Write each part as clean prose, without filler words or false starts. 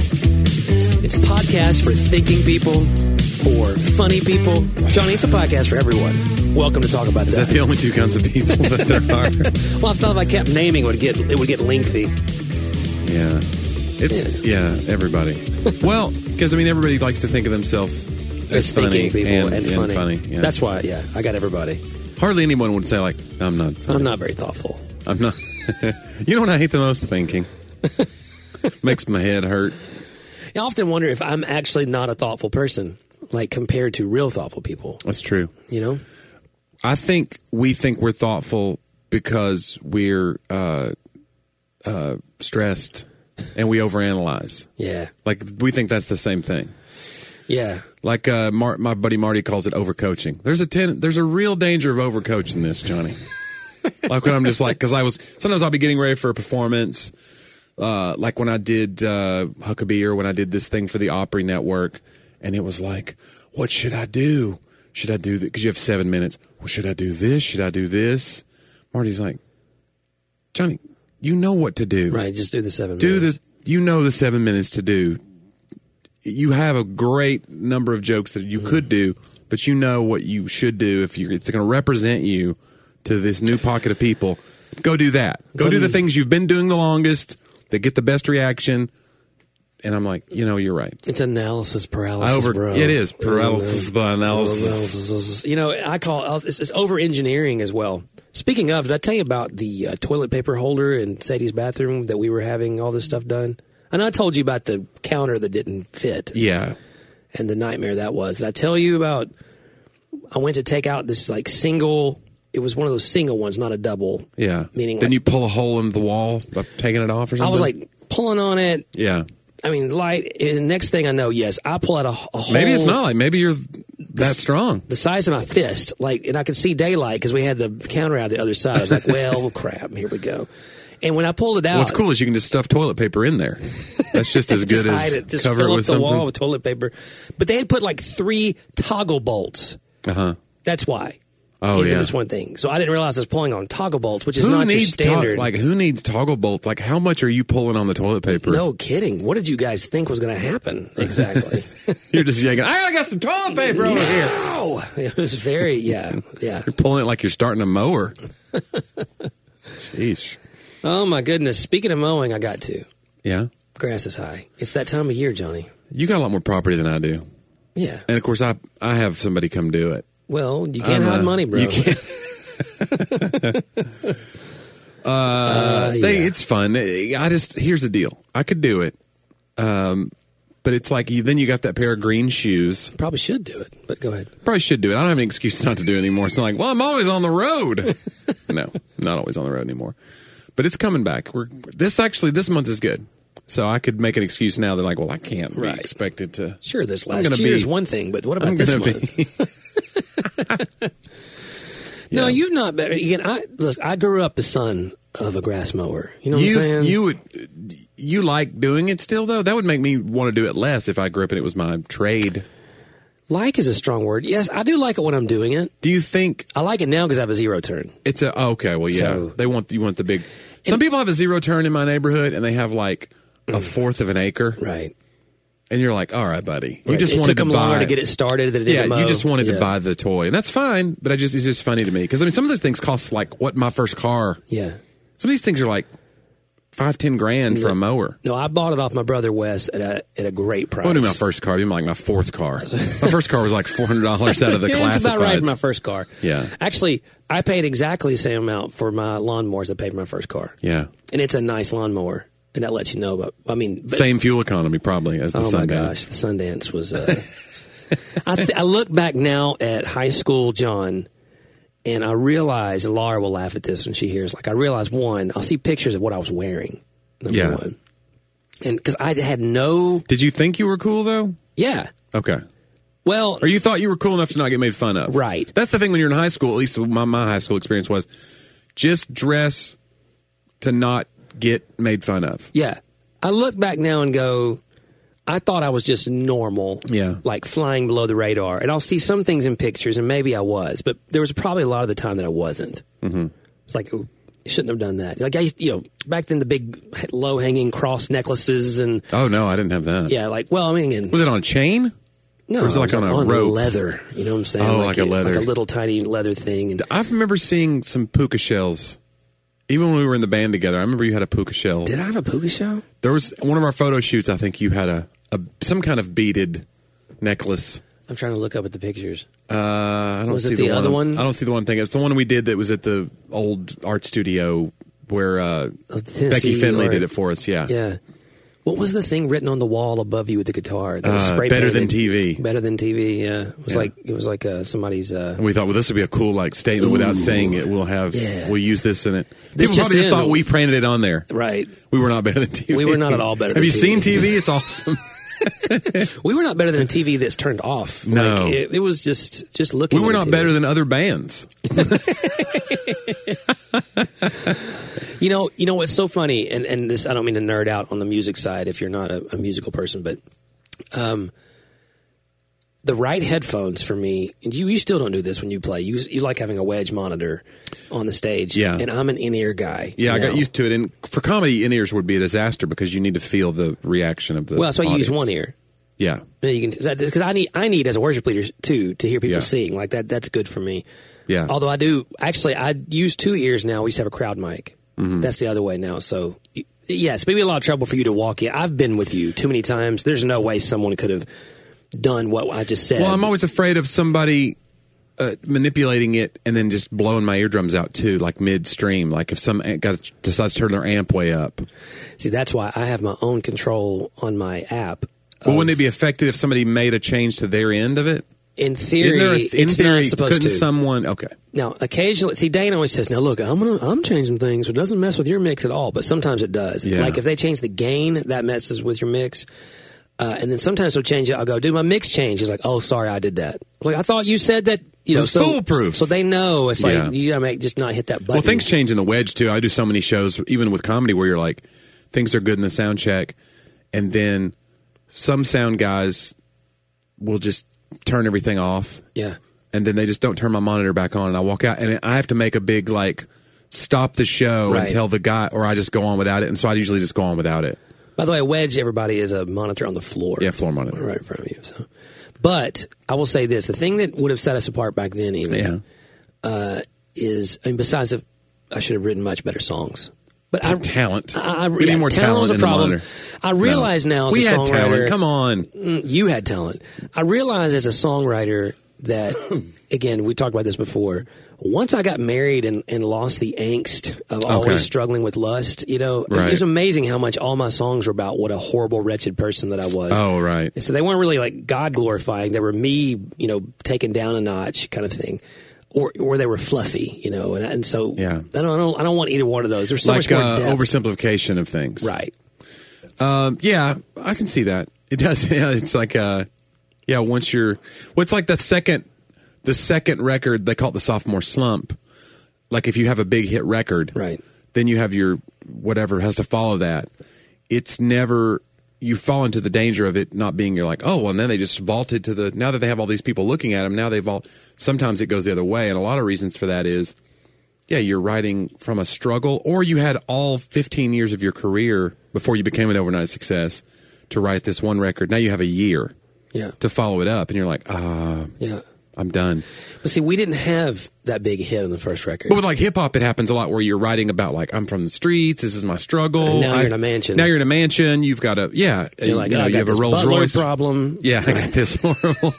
It's a podcast for thinking people, for funny people. Johnny, it's a podcast for everyone. Welcome to Talk About That. Is that the only two kinds of people that there are? Well, I thought if I kept naming, it would get lengthy. Yeah. Everybody. Well, because, everybody likes to think of themselves as funny people and funny. Yeah. That's why, I got everybody. Hardly anyone would say, like, I'm not funny. I'm not very thoughtful. I'm not. You know what I hate the most? Thinking. Makes my head hurt. I often wonder if I'm actually not a thoughtful person, like compared to real thoughtful people. That's true. You know? I think we think we're thoughtful because we're stressed and we overanalyze. Yeah. Like, we think that's the same thing. Yeah. Like my buddy Marty calls it overcoaching. There's a real danger of overcoaching this, Johnny. Like when I'm just like, because sometimes I'll be getting ready for a performance, like when I did Huckabee or when I did this thing for the Opry Network, and it was like, what should I do? Should I do that? Because you have 7 minutes. Well, should I do this? Should I do this? Marty's like, Johnny, you know what to do. Right, just do the 7 minutes. You know the 7 minutes to do. You have a great number of jokes that you could do, but you know what you should do if it's going to represent you to this new pocket of people. Go do that. Go do the things you've been doing the longest that get the best reaction. And I'm like, you're right. It's analysis paralysis, bro. It is paralysis by analysis. I call it's over engineering as well. Speaking of, did I tell you about the toilet paper holder in Sadie's bathroom that we were having all this stuff done? I know I told you about the counter that didn't fit. Yeah. And the nightmare that was. Did I tell you about, I went to take out this single, it was one of those single ones, not a double. Yeah. Meaning then you pull a hole in the wall by taking it off or something? I was pulling on it. Yeah. Light. And the next thing I know, yes, I pull out a hole. Maybe it's not. Maybe you're that strong. The size of my fist. And I could see daylight because we had the counter out the other side. I was like, well, crap, here we go. And when I pulled it out, what's cool is you can just stuff toilet paper in there. That's just as good as just cover fill it up with the something. wall with toilet paper. But they had put 3 toggle bolts. That's why. Oh, yeah. This one thing. So I didn't realize I was pulling on toggle bolts, which is not just standard. Who needs toggle bolts? How much are you pulling on the toilet paper? No kidding. What did you guys think was going to happen? Exactly. You're just yanking, I got some toilet paper over here. No! It was very, yeah. You're pulling it like you're starting a mower. Sheesh. Oh, my goodness. Speaking of mowing, I got to. Yeah? Grass is high. It's that time of year, Johnny. You got a lot more property than I do. Yeah. And, of course, I have somebody come do it. Well, you can't hide money, bro. You can't. It's fun. Here's the deal. I could do it. But it's then you got that pair of green shoes. Probably should do it, but go ahead. Probably should do it. I don't have any excuse not to do it anymore. It's not I'm always on the road. No, not always on the road anymore. But it's coming back. This month is good. So I could make an excuse now. They're like, well, I can't be expected to. Sure, this last year is one thing, but what about this month? No, you've not been. Again, I grew up the son of a grass mower. You know what I'm saying? You like doing it still, though? That would make me want to do it less if I grew up and it was my trade. Like is a strong word. Yes, I do like it when I'm doing it. Do you think... I like it now because I have a zero turn. Okay, well, yeah. So, you want the big... Some people have a zero turn in my neighborhood, and they have a fourth of an acre. Right. And you're like, all right, buddy. You right. just it wanted took them to buy, longer to get it started than it did to mow. You just wanted to buy the toy. And that's fine, but it's just funny to me. Because, some of those things cost what my first car... Yeah. Some of these things are $5-10 grand for a mower. No, I bought it off my brother Wes at a great price. I wasn't my first car. It was my fourth car. My first car was $400 out of the classifieds. It's about right in my first car. Yeah. Actually, I paid exactly the same amount for my lawnmower as I paid for my first car. Yeah. And it's a nice lawnmower. And that lets you know about, same fuel economy probably as the Sundance. Oh my gosh, the Sundance was, I look back now at high school John, and I realize, and Laura will laugh at this when she hears, I realize, one, I'll see pictures of what I was wearing, number one. And because I had no... Did you think you were cool, though? Yeah. Okay. Well... Or you thought you were cool enough to not get made fun of. Right. That's the thing when you're in high school, at least my high school experience was, just dress to not get made fun of. Yeah. I look back now and go, I thought I was just normal. Yeah. Flying below the radar. And I'll see some things in pictures, and maybe I was, but there was probably a lot of the time that I wasn't. Mm-hmm. It's You shouldn't have done that. Like I used, back then the big low hanging cross necklaces and Oh no, I didn't have that. yeah, like well, I mean, and, Was it on a chain? no, or was it like on a rope? leather? You know what I'm saying? Oh, like a leather, like a little tiny leather thing. And I remember seeing some puka shells. Even when we were in the band together, I remember you had a puka shell. did I have a puka shell? There was one of our photo shoots. I think you had a some kind of beaded necklace. I'm trying to look up at the pictures. I don't Was see it the other one? I don't see the one thing. It's the one we did that was at the old art studio where Tennessee, Becky Finley or- did it for us. Yeah. Yeah. What was the thing written on the wall above you with the guitar? That was spray Better than painted? TV. Better than TV. Yeah, it was like somebody's. And we thought, well, this would be a cool like statement without saying it. We'll use this in it. This People just probably just in. thought we printed it on there. Right. We were not better than TV. We were not at all better Have than you TV. seen TV? It's awesome. We were not better than a TV that's turned off. No. Like, it was just looking. We were at not TV. better than other bands. You know what's so funny, and this I don't mean to nerd out on the music side if you're not a musical person, but the right headphones for me. And you still don't do this when you play. You like having a wedge monitor on the stage. Yeah. And I'm an in-ear guy. Yeah, I got now. used to it. And for comedy, in-ears would be a disaster because you need to feel the reaction of the Well, that's why you use audience. one ear. Yeah. You can because I need as a worship leader too to hear people Yeah. sing like that. That's good for me. Yeah. Although I use 2 ears now. We used to have a crowd mic. Mm-hmm. That's the other way now. So yes, maybe a lot of trouble for you to walk in. I've been with you too many times. There's no way someone could have done what I just said. Well, I'm always afraid of somebody manipulating it and then just blowing my eardrums out too, like midstream. Like if some guy decides to turn their amp way up. See, that's why I have my own control on my app. Well, wouldn't it be effective if somebody made a change to their end of it? In theory, it's not supposed couldn't to. someone? Okay. Now, occasionally, see, Dane always says, "Now, look, I'm changing things, so it doesn't mess with your mix at all." But sometimes it does. Yeah. Like if they change the gain, that messes with your mix. And then sometimes they'll change it. I'll go, "Dude, my mix changed." He's like, "Oh, sorry, I did that." I'm like, I thought you said that. You know, It's so foolproof. So they know it's like Yeah. you gotta just not hit that button. Well, things change in the wedge too. I do so many shows, even with comedy, where you're like, things are good in the sound check, and then some sound guys will just turn everything off. Yeah. And then they just don't turn my monitor back on, and I walk out, and I have to make a big like stop the show Right. and tell the guy, or I just go on without it. And so I usually just go on without it. By the way, a wedge, everybody, is a monitor on the floor. Yeah, floor monitor. Right in front of you. So, but I will say this: the thing that would have set us apart back then, even, is, I mean, besides I should have written much better songs. But Talent. We need more talent's talent a in the problem. monitor. I realize now as We a had songwriter, talent. Come on. You had talent. I realize as a songwriter that, again, we talked about this before. Once I got married and lost the angst of always struggling with lust, you know, Right. it was amazing how much all my songs were about what a horrible, wretched person that I was. Oh, right. And so they weren't really like God glorifying. They were me, you know, taken down a notch kind of thing. Or they were fluffy, you know, and so Yeah. I don't want either one of those. There's so Like much more depth. oversimplification of things. Right. Yeah, I can see that. It does. Yeah, it's like once you're, it's like the second record, they call it the sophomore slump. Like if you have a big hit record, Right. then you have your whatever has to follow that. It's never, you fall into the danger of it not being, you're like, oh, well, and then they just vaulted to now that they have all these people looking at them, now they vault. Sometimes it goes the other way. And a lot of reasons for that is, yeah, you're writing from a struggle, or you had all 15 years of your career before you became an overnight success to write this one record. Now you have a year Yeah. to follow it up, and you're like, Yeah. I'm done. But see, we didn't have that big hit on the first record. But with like hip hop, it happens a lot where you're writing about like, I'm from the streets, this is my struggle. And now you're in a mansion. Now you're in a mansion. You've got a You're like, you know, I you got have a this Rolls butler Royce problem. Yeah, I got this horrible.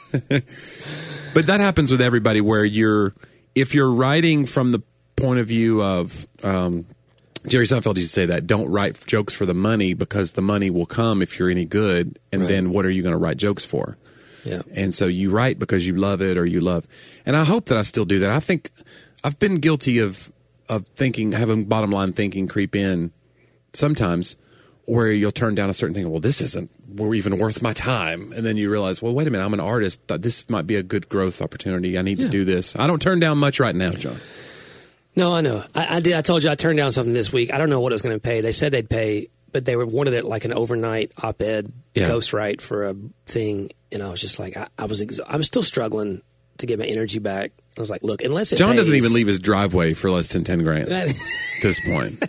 But that happens with everybody where if you're writing from the point of view of Jerry Seinfeld used to say that, don't write jokes for the money because the money will come if you're any good, and Right. then what are you going to write jokes for? Yeah. And so you write because you love it, or you love. And I hope that I still do that. I think I've been guilty of thinking, having bottom line thinking creep in sometimes, where you'll turn down a certain thing. Well, this isn't even worth my time. And then you realize, well, wait a minute, I'm an artist. This might be a good growth opportunity. I need to do this. I don't turn down much right now, John. No, I know. I did. I told you I turned down something this week. I don't know what it was going to pay. They said they'd pay, but they wanted it like an overnight op-ed ghostwrite for a thing. And I was just like, I'm still struggling to get my energy back. I was like, look, unless it John doesn't pays- even leave his driveway for less than 10 grand at this point.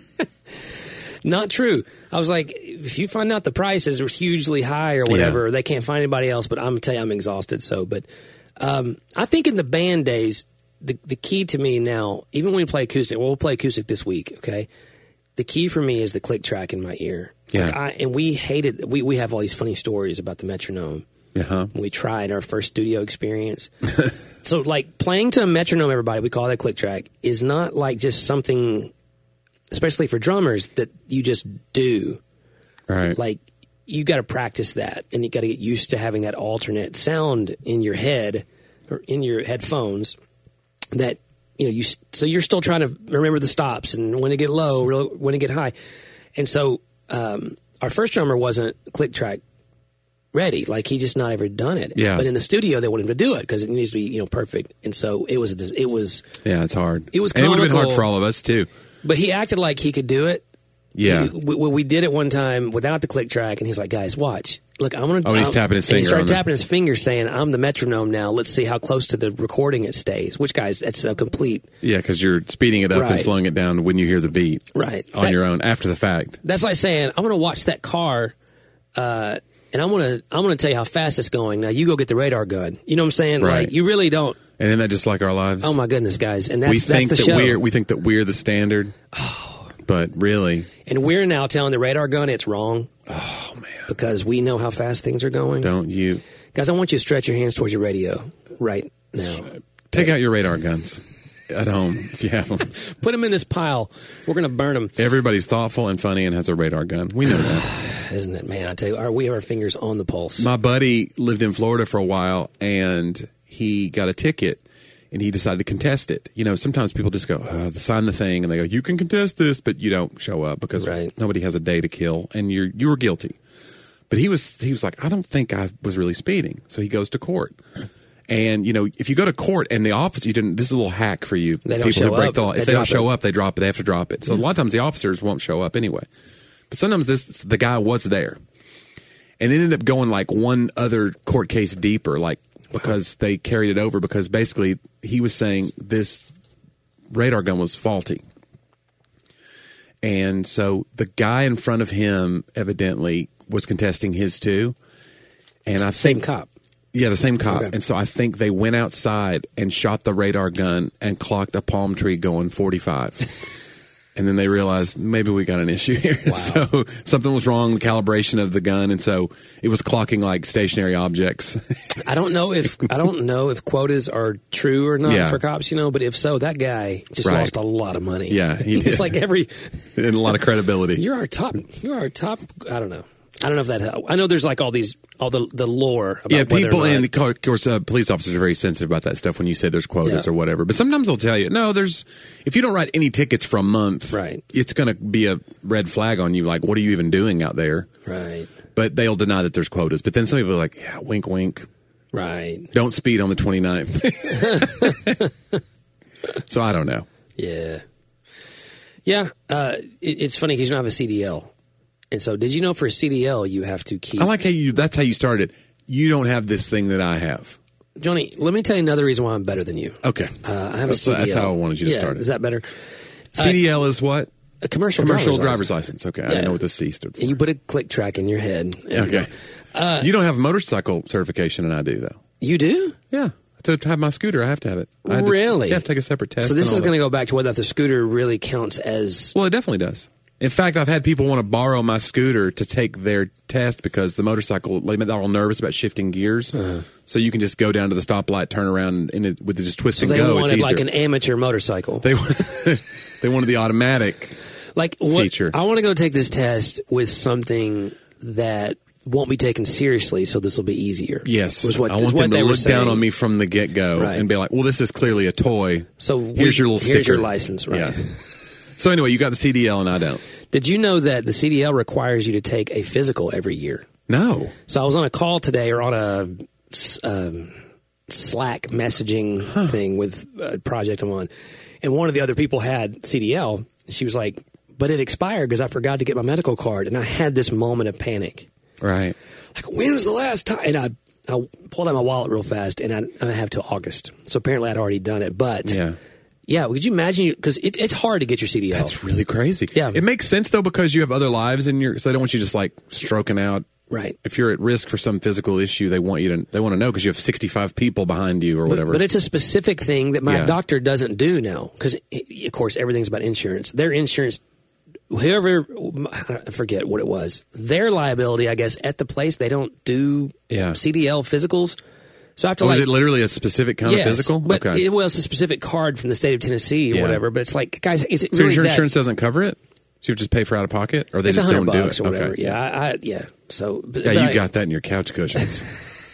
Not true. I was like, if you find out the price is hugely high or whatever, they can't find anybody else. But I'm gonna tell you, I'm exhausted. So, but I think in the band days, the key to me now, even when we play acoustic, we'll play acoustic this week. Okay, the key for me is the click track in my ear. Yeah. Like and we hated. We have all these funny stories about the metronome. Uh-huh. We tried our first studio experience. So, like playing to a metronome, everybody, we call that click track, is not like just something, especially for drummers, that you just do. Right. Like you got to practice that, and you got to get used to having that alternate sound in your head or in your headphones. That so you're still trying to remember the stops and when to get low, when to get high, and so our first drummer wasn't click track ready. Like he just not ever done it. Yeah. But in the studio, they want him to do it because it needs to be perfect. And so it was. Yeah, it's hard. It was and it would have been hard comical. for all of us too. But he acted like he could do it. Yeah. We did it one time without the click track, and he's like, "Guys, watch. Look, I'm gonna." Oh, and he's tapping his and he finger started on the- tapping his finger, saying, "I'm the metronome now. Let's see how close to the recording it stays." Which, guys, that's a complete Yeah, because you're speeding it up and Right. slowing it down when you hear the beat right on your own after the fact. That's like saying, "I'm gonna watch that car." And I'm gonna tell you how fast it's going. Now you go get the radar gun. You know what I'm saying? Right. Like you really don't. And isn't that just like our lives? Oh my goodness, guys! And we that's think the that show. we think that we're the standard. But really, And we're now telling the radar gun it's wrong oh man, because we know how fast things are going. don't you Guys, I want you to stretch your hands towards your radio right now. take out your radar guns at home if you have them. Put them in this pile. We're going to burn them. Everybody's thoughtful and funny and has a radar gun. We know that. Isn't it, man? I tell you, we have our fingers on the pulse. My buddy lived in Florida for a while, and he got a ticket, and he decided to contest it. Sometimes people just go, sign the thing, and they go, you can contest this, but you don't show up because Right. nobody has a day to kill, and you were guilty. But he was like, I don't think I was really speeding. So he goes to court. And, if you go to court and the office, this is a little hack for you. They don't people who show break up. the law. They If they don't drop show it. up, they drop it. They have to drop it. So a lot of times the officers won't show up anyway. But sometimes the guy was there. And it ended up going like one other court case deeper, like because they carried it over because basically he was saying this radar gun was faulty. And so the guy in front of him evidently was contesting his too. And I Same think, cop. yeah, the same cop. Okay. And so I think they went outside and shot the radar gun and clocked a palm tree going 45. And then they realized maybe we got an issue here. Wow. So something was wrong, the calibration of the gun, and so it was clocking like stationary objects. I don't know if quotas are true or not Yeah. for cops, but if so, that guy just Right. lost a lot of money. Yeah, he It's did. like And a lot of credibility. you're our top. I don't know. I don't know if that. I know there's like all the lore about Yeah, whether or people not- and of course police officers are very sensitive about that stuff when you say there's quotas Yeah. or whatever. But sometimes they'll tell you, no, if you don't write any tickets for a month, Right. it's going to be a red flag on you. Like, what are you even doing out there? Right. But they'll deny that there's quotas. But then some people are like, yeah, wink, wink. Right. Don't speed on the 29th. So I don't know. Yeah. Yeah. It's funny because you don't have a CDL. And so, did you know for a CDL you have to keep? I like that's how you started. You don't have this thing that I have. Johnny, let me tell you another reason why I'm better than you. Okay. I have That's a CDL. that's how I wanted you to Yeah, start it. Is that better? CDL is what? A commercial Driver's license. Okay. I didn't know what the C stood for. And you put a click track in your head. Okay. You don't have motorcycle certification, and I do, though. You do? Yeah. To have my scooter, I have to have it. I had to- Really? You have to take a separate test. So this and all is going to that. go back to whether the scooter really counts as. Well, it definitely does. In fact, I've had people want to borrow my scooter to take their test because the motorcycle, they're all nervous about shifting gears. So you can just go down to the stoplight, turn around, and with just twist So and they go. wanted It's like easier. an amateur motorcycle. They wanted the automatic. Like what, feature. I want to go take this test with something that won't be taken seriously, so this will be easier. Yes, was what, I is want what them they to were look down saying. on me from the get-go Right. and be like, "Well, this is clearly a toy. So here's your little sticker. Here's your license, right? Yeah. So anyway, you got the CDL and I don't. Did you know that the CDL requires you to take a physical every year? No. So I was on a call today, or on a Slack messaging thing with a project I'm on, and one of the other people had CDL. She was like, "But it expired because I forgot to get my medical card," and I had this moment of panic. Right. Like, when was the last time? And I pulled out my wallet real fast, and I have till August. So apparently I'd already done it. But yeah, would you imagine? Because it's hard to get your CDL. That's really crazy. Yeah, it makes sense though because you have other lives in your. So they don't want you just like stroking out. Right. If you're at risk for some physical issue, they want to know because you have 65 people behind you or whatever. But it's a specific thing that my doctor doesn't do now because, of course, everything's about insurance. Their insurance, whoever, I forget what it was, their liability, I guess, at the place, they don't do CDL physicals. So I have to is it literally a specific kind of physical? But it's a specific card from the state of Tennessee or whatever. But it's like, guys, is it so really your insurance doesn't cover it? So you just pay for out of pocket, or they it's just don't do it? Or whatever. Okay. Yeah, So you got that in your couch cushions.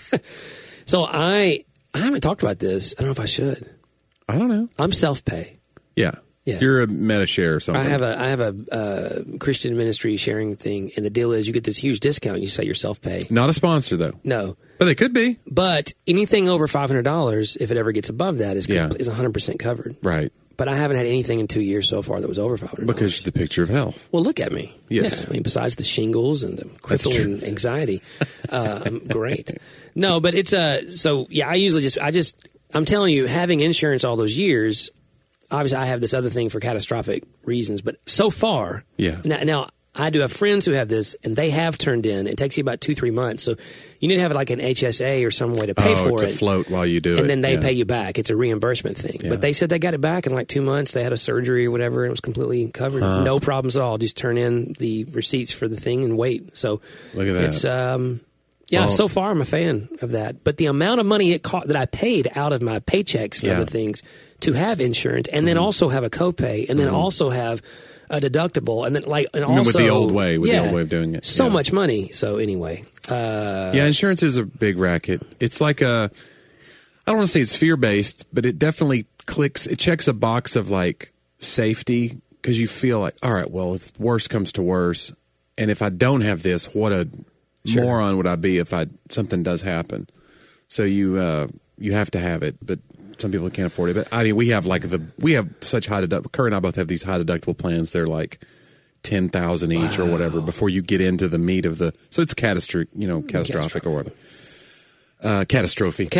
So I haven't talked about this. I don't know if I should. I don't know. I'm self-pay. Yeah. You're a MetaShare or something. I have a Christian ministry sharing thing, and the deal is you get this huge discount. You say you're self-pay. Not a sponsor though. No, but they could be. But anything over $500, if it ever gets above that, is 100% covered. Right. But I haven't had anything in 2 years so far that was over $500. Because you're the picture of health. Well, look at me. Yes. Yeah, I mean, besides the shingles and the crippling anxiety, I'm great. No, but it's I usually I'm telling you, having insurance all those years, obviously I have this other thing for catastrophic reasons, but so far, now I do have friends who have this, and they have turned in. It takes you about 2-3 months, so you need to have like an HSA or some way to pay for it. Float while you do it, and then they pay you back. It's a reimbursement thing. Yeah. But they said they got it back in like 2 months. They had a surgery or whatever, and it was completely covered. No problems at all. Just turn in the receipts for the thing and wait. So look at that. It's so far I'm a fan of that. But the amount of money that I paid out of my paychecks and other things to have insurance, and then also have a copay, and then also have a deductible, and then also with the old way, the old way of doing it. So much money. So anyway, insurance is a big racket. It's like I don't want to say it's fear based, but it definitely checks a box of like safety because you feel like, all right, well, if worse comes to worse, and if I don't have this, what a moron would I be if something does happen? So you have to have it, but some people can't afford it. But I mean, we have such high deductible. Kerr and I both have these high deductible plans. They're like $10,000 each or whatever before you get into the meat of the. So it's catastrophic or whatever. Catastrophic.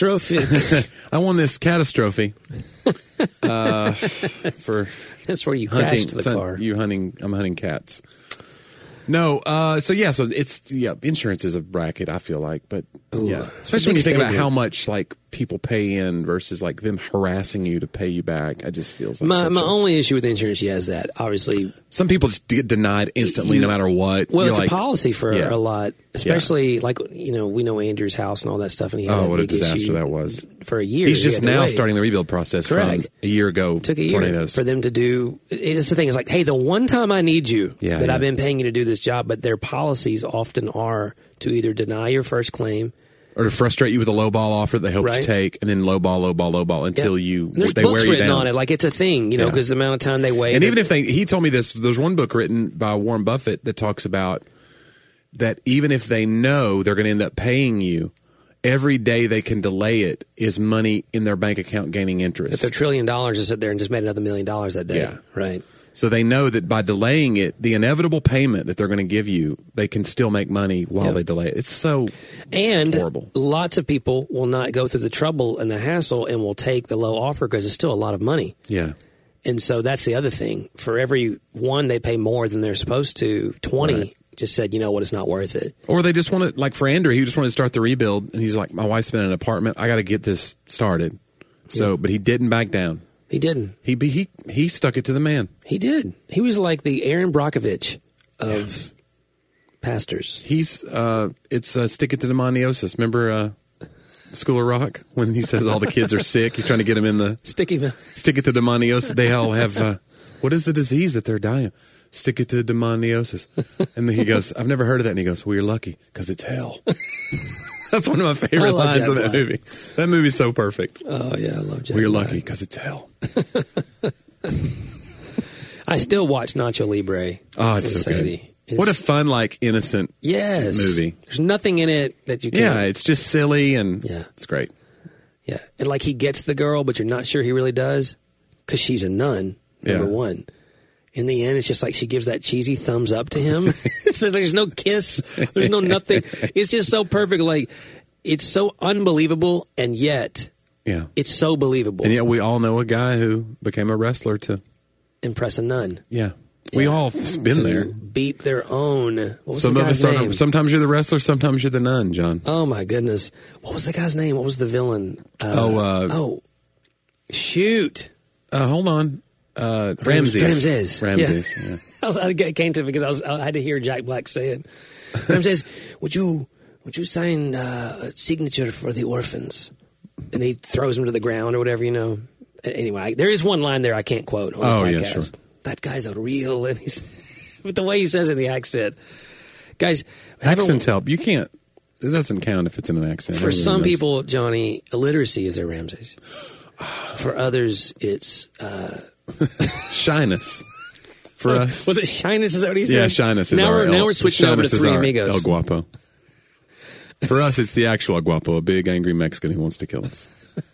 I won this catastrophe. For that's where you crashed the car. I'm hunting cats. No, so it's insurance is a racket. I feel like, but especially when you think about how much like people pay in versus like them harassing you to pay you back. I just feels like my only issue with insurance is that obviously some people just get denied instantly no matter what. Well, it's a policy for a lot, especially like we know Andrew's house and all that stuff, and he had what a disaster that was for a year. He's just now starting the rebuild process. Correct. From a year ago. Took a year tornadoes. for them to do. It's the thing. It's like, hey, the one time I need you that I've been paying you to do this job, but their policies often are to either deny your first claim. Or to frustrate you with a low ball offer that they hope you take, and then low ball until there's they books wear you written down. on it, like it's a thing, because the amount of time they wait. And even if he told me this, there's one book written by Warren Buffett that talks about that even if they know they're going to end up paying you, every day they can delay it is money in their bank account gaining interest. If their $1 trillion just sit there and just made another $1 million that day, right? So they know that by delaying it, the inevitable payment that they're going to give you, they can still make money while they delay it. It's so horrible. Lots of people will not go through the trouble and the hassle and will take the low offer because it's still a lot of money. Yeah. And so that's the other thing. For every one they pay more than they're supposed to, 20 just said, you know what, it's not worth it. Or they just want to, like for Andrew, he just wanted to start the rebuild. And he's like, my wife's been in an apartment. I got to get this started. So, but he didn't back down. He didn't. He stuck it to the man. He did. He was like the Aaron Brockovich of pastors. He's it's stick it to demoniosis. Remember School of Rock when he says all the kids are sick? He's trying to get them in the stick it to demoniosis. They all have what is the disease that they're dying? Stick it to demoniosis. And then he goes, I've never heard of that. And he goes, well, you're lucky because it's hell. That's one of my favorite lines of that movie. That movie's so perfect. Oh, yeah, I love Jack We're lucky because it's hell. I still watch Nacho Libre. Oh, it's so good. What a fun, like, innocent movie. There's nothing in it that you can't. Yeah, it's just silly and it's great. Yeah, and like he gets the girl, but you're not sure he really does because she's a nun, number one. In the end, it's just like she gives that cheesy thumbs up to him. So there's no kiss. There's no nothing. It's just so perfect. Like, it's so unbelievable, and yet Yeah. it's so believable. And yet we all know a guy who became a wrestler to, Impress a nun. yeah. We all been there. Beat their own. What was Some the of guy's us name? are, sometimes you're the wrestler, sometimes you're the nun, John. Oh my goodness! What was the guy's name? What was the villain? Shoot! Hold on. Ramses. Ramses. Ramses. Yeah. Yeah. I came to it because I had to hear Jack Black say it. Ramses, would you sign a signature for the orphans? And he throws him to the ground or whatever, you know. Anyway, there is one line there I can't quote on the podcast. Yeah, sure. That guy's a real, and he's, but the way he says it in the accent, guys, Accents help. You can't. It doesn't count if it's in an accent. for Everyone some knows. people, Johnny, illiteracy is their Ramses. For others, it's shyness. For us, was it shyness? Is that what he said? yeah, shyness is now our we're switching over to shyness is Three our Amigos. El Guapo. For us, it's the actual El Guapo, a big angry Mexican who wants to kill us.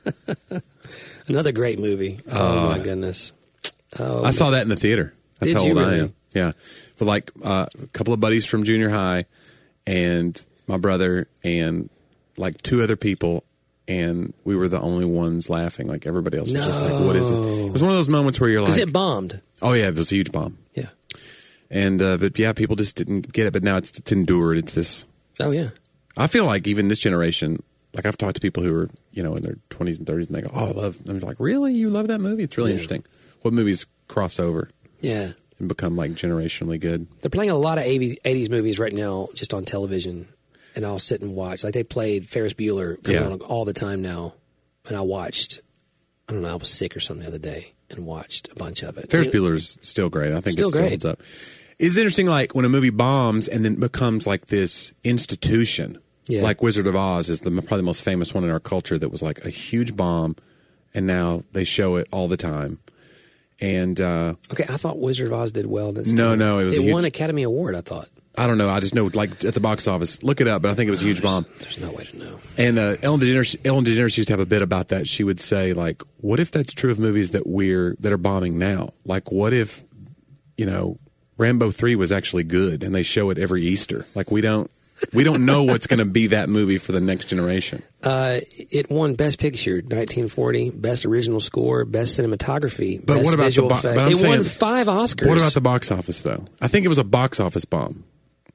Another great movie. Oh my goodness! Oh, I saw that in the theater. That's Did how you old I really? am. Yeah, with like a couple of buddies from junior high, and my brother, and like two other people, and we were the only ones laughing. Like everybody else was just like, "What is this?" It was one of those moments where you're like, because it bombed. "Oh yeah, it was a huge bomb." Yeah. And but yeah, people just didn't get it. But now it's endured. It's this. Oh yeah. I feel like even this generation, like I've talked to people who are, you know, in their 20s and 30s, and they go, "Oh, I love." I'm like, "Really? You love that movie?" It's really interesting. What movies cross over Yeah. and become like generationally good? They're playing a lot of 80s movies right now just on television, and I'll sit and watch. Like they played Ferris Bueller comes on all the time now, and I watched. I don't know. I was sick or something the other day and watched a bunch of it. Ferris Bueller's still great. I think Still it still great. holds up. It's interesting, like when a movie bombs and then becomes like this institution. Yeah. Like Wizard of Oz is probably the most famous one in our culture that was like a huge bomb, and now they show it all the time. And Okay, I thought Wizard of Oz did well. no, it was a It won huge, Academy Award. I thought. I don't know. I just know, like at the box office, look it up. But I think it was a huge bomb. There's no way to know. And Ellen DeGeneres used to have a bit about that. She would say, like, what if that's true of movies that are bombing now? Like, what if, you know, Rambo 3 was actually good and they show it every Easter? Like, we don't know what's going to be that movie for the next generation. It won Best Picture, 1940, Best Original Score, Best Cinematography, But Best what about Visual but Effect. I'm They won saying, 5 Oscars. What about the box office, though? I think it was a box office bomb.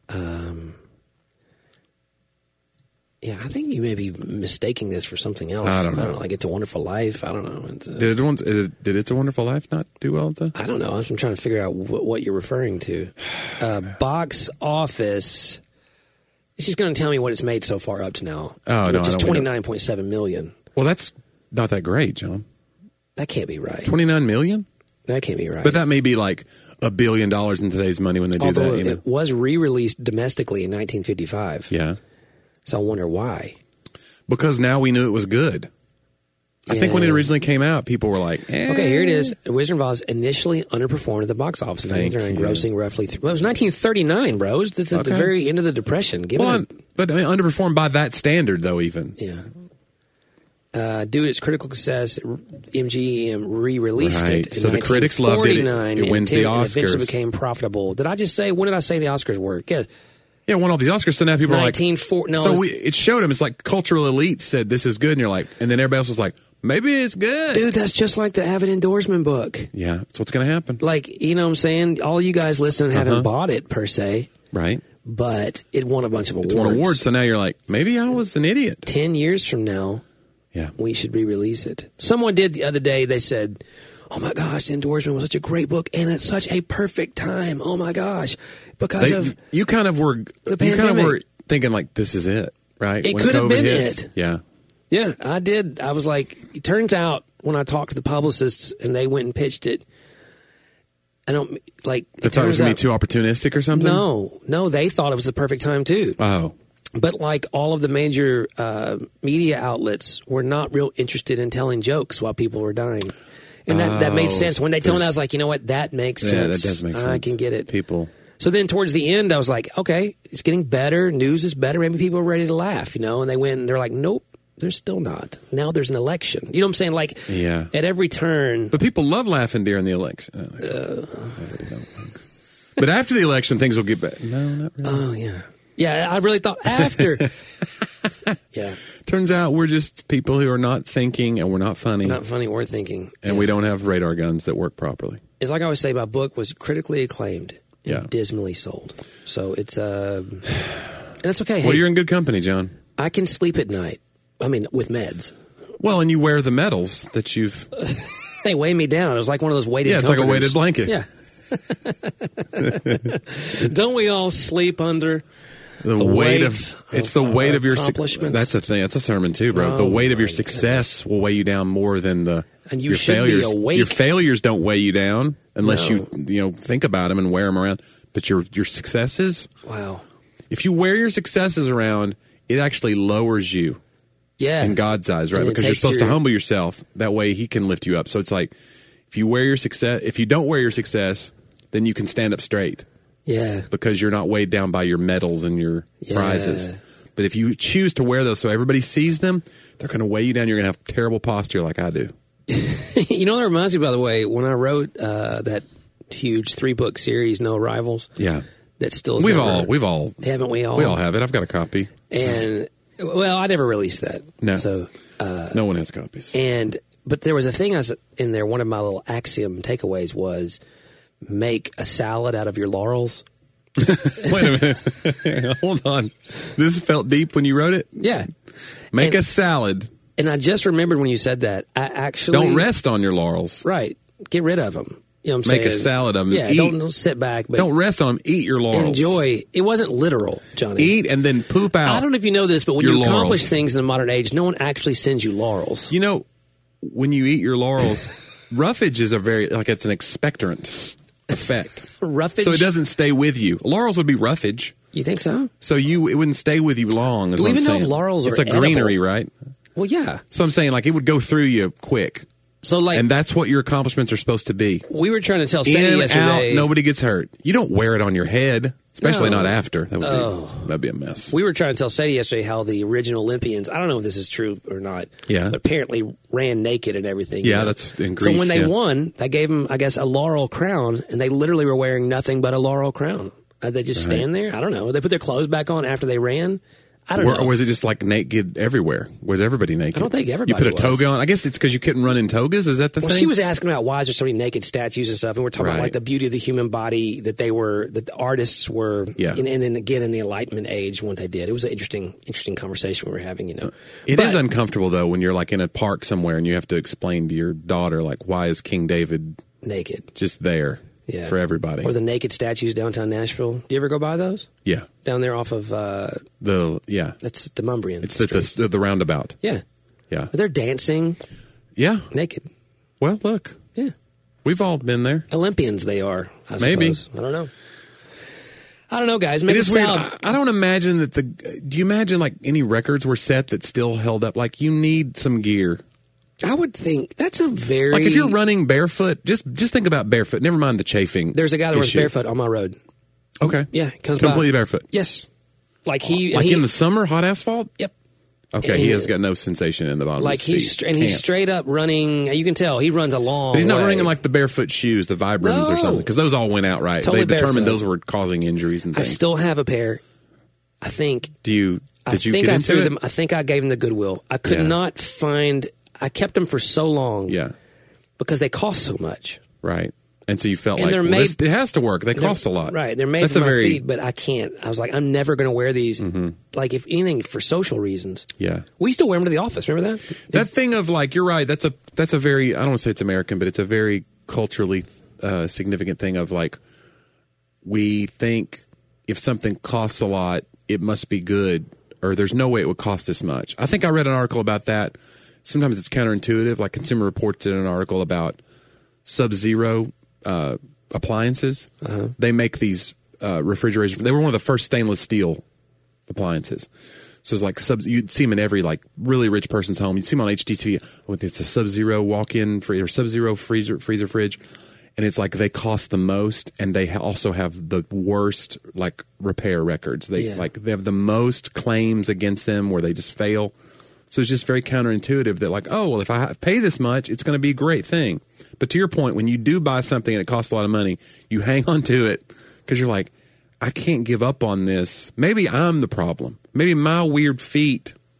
Yeah, I think you may be mistaking this for something else. I don't know. Like It's a Wonderful Life. I don't know. Did It's a Wonderful Life not do well at the? I don't know. I'm trying to figure out what you're referring to. Box office. She's going to tell me what it's made so far up to now. Oh, no, which is I don't know. 29.7 million. Well, that's not that great, John. That can't be right. 29 million? That can't be right. But that may be like $1 billion in today's money when they do Although that. You know? it was re-released domestically in 1955. Yeah. So I wonder why. Because now we knew it was good. I think when it Yeah. originally came out, people were like, Okay, here it is. Wizard of Oz initially underperformed at the box office, Thank you. grossing roughly. Well, it was 1939, bro. It's at the Okay. very end of the Depression. Give Well, it. but I mean, underperformed by that standard, though, even. Yeah. Due to its critical success, MGM re-released Right. it in So the critics loved it. It 1949, wins the and eventually Oscars. became profitable. Did I just say, when did I say the Oscars were? Yeah. Yeah, it won all these Oscars, so now people are like, 1940 no, so it's- it showed them. It's like cultural elites said this is good, and you're like, and then everybody else was like, maybe it's good. Dude, that's just like the Avid endorsement book. Yeah, that's what's going to happen. Like, you know what I'm saying? All you guys listening haven't bought it per se, Right? but it won a bunch of awards. It's won awards, so now you're like, maybe I was an idiot. 10 years from now, Yeah. we should re-release it. Someone did the other day. They said, "Oh my gosh, the endorsement was such a great book, and it's such a perfect time. Oh my gosh, because of You kind of were pandemic. thinking like, this is it, right? It When could have COVID been hits. it. Yeah. yeah." I did. I was like, it turns out when I talked to the publicists and they went and pitched it, I don't like. They thought it was going to be too opportunistic or something? No, they thought it was the perfect time too. Oh. But like all of the major media outlets were not real interested in telling jokes while people were dying. And that made sense. When they told me, I was like, you know what? That makes sense. That does make sense. I can get it. People. So then towards the end, I was like, okay, it's getting better. News is better. Maybe people are ready to laugh, you know? And they went and they're like, nope, they're still not. Now there's an election. You know what I'm saying? Like, Yeah. at every turn. But people love laughing during the election. But after the election, things will get better. No, not really. Oh, yeah. Yeah, I really thought after. Yeah. Turns out we're just people who are not thinking, and we're not funny, Not funny or thinking. and we don't have radar guns that work properly. It's like I always say, my book was critically acclaimed and Yeah. dismally sold. So it's, and that's okay. Well, Hey, you're in good company, John. I can sleep at night. I mean, with meds. Well, and you wear the medals that you've. They weigh me down. It was like one of those weighted Yeah, it's like a comforters. weighted blanket. Yeah. Don't we all sleep under The weight of it's the weight of your accomplishments? That's a thing. That's a sermon too, bro. Oh, the weight of your my success will weigh you down more than And you your should be failures. awake. Your failures don't weigh you down unless No. you think about them and wear them around. But your successes, Wow. if you wear your successes around, it actually lowers you Yeah. in God's eyes, right? And it Because you're takes supposed to your- humble yourself. That way, He can lift you up. So it's like if you wear your success, if you don't wear your success, then you can stand up straight. Yeah. Because you're not weighed down by your medals and your Yeah. prizes. But if you choose to wear those so everybody sees them, they're going to weigh you down. You're going to have terrible posture like I do. You know, that reminds me, by the way, when I wrote that huge 3-book series, No Rivals, Yeah. that still is We've never- all haven't we all? we all have it. I've got a copy. And well, I never released that. No. So No one has copies. but there was a thing I was in there. One of my little axiom takeaways was make a salad out of your laurels. Wait a minute. Hold on. This felt deep when you wrote it. Yeah. Make And- a salad. And I just remembered when you said that. I actually Don't rest on your laurels. Right. Get rid of them. You know what I'm Make saying? a salad of 'em. Yeah. Eat. Don't sit back. But Don't rest on them. Eat your laurels. enjoy. It wasn't literal, Johnny. Eat and then poop out. I don't know if you know this, but when your you accomplish laurels. things in the modern age, no one actually sends you laurels. You know, when you eat your laurels, roughage is it's an expectorant effect. Roughage? So it doesn't stay with you. Laurels would be roughage. You think so? So it wouldn't stay with you long. Is Do we what I'm even know if saying. laurels are It's a greenery, edible? right? Well, yeah. So I'm saying it would go through you quick. So like And that's what your accomplishments are supposed to be. we were trying to tell In Sadie and yesterday. out, nobody gets hurt. You don't wear it on your head, especially No. not after. That'd be a mess. We were trying to tell Sadie yesterday how the original Olympians, I don't know if this is true or not, Yeah. but apparently ran naked and everything. Yeah, that's in So Greece, when they yeah. won, they gave them, I guess, a laurel crown, and they literally were wearing nothing but a laurel crown. They just stand there? I don't know. They put their clothes back on after they ran? I don't know. Or was it just like naked everywhere? Was everybody naked? I don't think everybody You put a was. toga on? I guess it's because you couldn't run in togas? Is that the Well, thing? she was asking about why is there so many naked statues and stuff, and we're talking about Right. like the beauty of the human body that the artists were, Yeah. and then again in the Enlightenment age when they did. It was an interesting conversation we were having. It But- is uncomfortable, though, when you're like in a park somewhere and you have to explain to your daughter, like, why is King David naked. just there Yeah. for everybody? Or the naked statues downtown Nashville. Do you ever go by those? Yeah. Down there off of that's Demumbrian. It's Street. the roundabout. Yeah. Yeah. But they're dancing Yeah. naked. Well, look, Yeah. we've all been there. Olympians they are, I Maybe. suppose. I don't know. I don't know, guys. Make It a is weird. salad. I don't imagine that do you imagine like any records were set that still held up? Like you need some gear. I would think that's a very Like if you're running barefoot, just think about barefoot. Never mind the chafing. There's a guy that runs issue. barefoot on my road. Okay. Yeah, he comes by. Completely barefoot. Yes. Like in the summer, hot asphalt? Yep. Okay, he has got no sensation in the bottom Like of his feet. he's Can't. straight up running. You can tell he runs a long. But he's not way. running in like the barefoot shoes, the Vibrams or No. something, because those all went out right. Totally They determined barefoot. those were causing injuries and I things. still have a pair. I think. Did you I get think I into threw it? them. I think I gave them the Goodwill. I could Yeah. not find. I kept them for so long. Yeah, Because they cost so much. right. And so you felt And like they're well, made- it has to work. They cost a lot. Right. They're made That's for a my very feet, but I can't. I was like, I'm never going to wear these. Like, if anything, for social reasons. yeah. We used to wear them to the office. Remember that? That thing of like you're right. That's a very I don't want to say it's American, but it's a very culturally significant thing of like we think if something costs a lot, it must be good, or there's no way it would cost this much. I think I read an article about that. Sometimes it's counterintuitive. Like Consumer Reports did an article about Sub-Zero appliances. They make these refrigerators. They were one of the first stainless steel appliances. So it's like you'd see them in every like really rich person's home. You'd see them on HGTV. It's a Sub-Zero walk-in or Sub-Zero freezer fridge, and it's like they cost the most, and they also have the worst like repair records. They they have the most claims against them where they just fail. So it's just very counterintuitive that like, oh well, if I pay this much, it's going to be a great thing. But to your point, when you do buy something and it costs a lot of money, you hang on to it because you're like, I can't give up on this. Maybe I'm the problem. Maybe my weird feet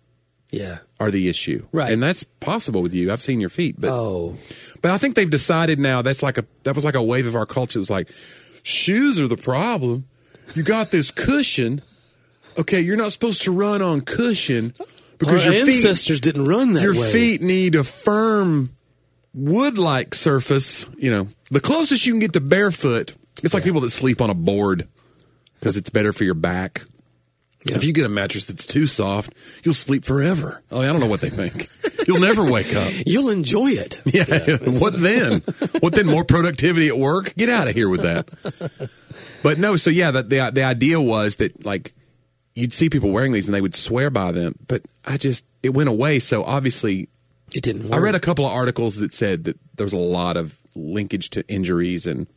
are the issue. Right. And that's possible with you. I've seen your feet. But, but I think they've decided now that was like a wave of our culture. It was like, shoes are the problem. You got this cushion. Okay, you're not supposed to run on cushion because our ancestors didn't run that way. Your feet need a firm wood-like surface. The closest you can get to barefoot. It's like people that sleep on a board because it's better for your back. Yeah. If you get a mattress that's too soft, you'll sleep forever. I don't know what they think. You'll never wake up. You'll enjoy it. Yeah. What then? What then? More productivity at work? Get out of here with that. But no, so yeah, the idea was that like you'd see people wearing these and they would swear by them, but it went away. So obviously it didn't work. I read a couple of articles that said that there was a lot of linkage to injuries and,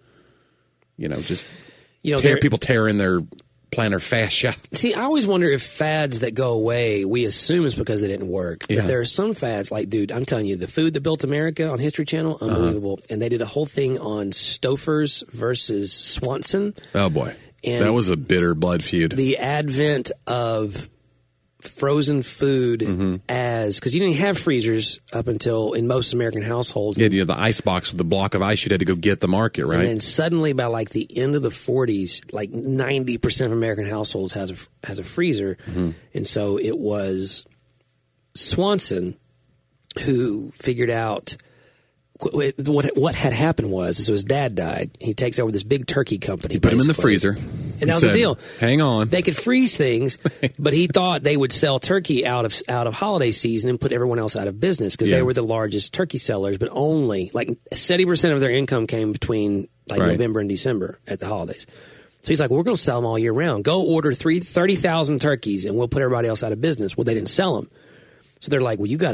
people tearing their plantar fascia. See, I always wonder if fads that go away, we assume it's because they didn't work. But there are some fads, like, dude, I'm telling you, the Food That Built America on History Channel, unbelievable. And they did a whole thing on Stouffer's versus Swanson. Oh, boy. And that was a bitter blood feud. The advent of frozen food because you didn't have freezers up until in most American households. Yeah, the ice box with the block of ice you'd had to go get the market, right? And then suddenly by like the end of the 40s, like 90% of American households has a freezer. And so it was Swanson who figured out what had happened was so his dad died. He takes over this big turkey company. He put him in the freezer. And that was the deal. Hang on. They could freeze things, but he thought they would sell turkey out of holiday season and put everyone else out of business because they were the largest turkey sellers, but only like 70% of their income came between November and December at the holidays. So he's like, well, we're going to sell them all year round. Go order 30,000 turkeys and we'll put everybody else out of business. Well, they didn't sell them. So they're like, well, you got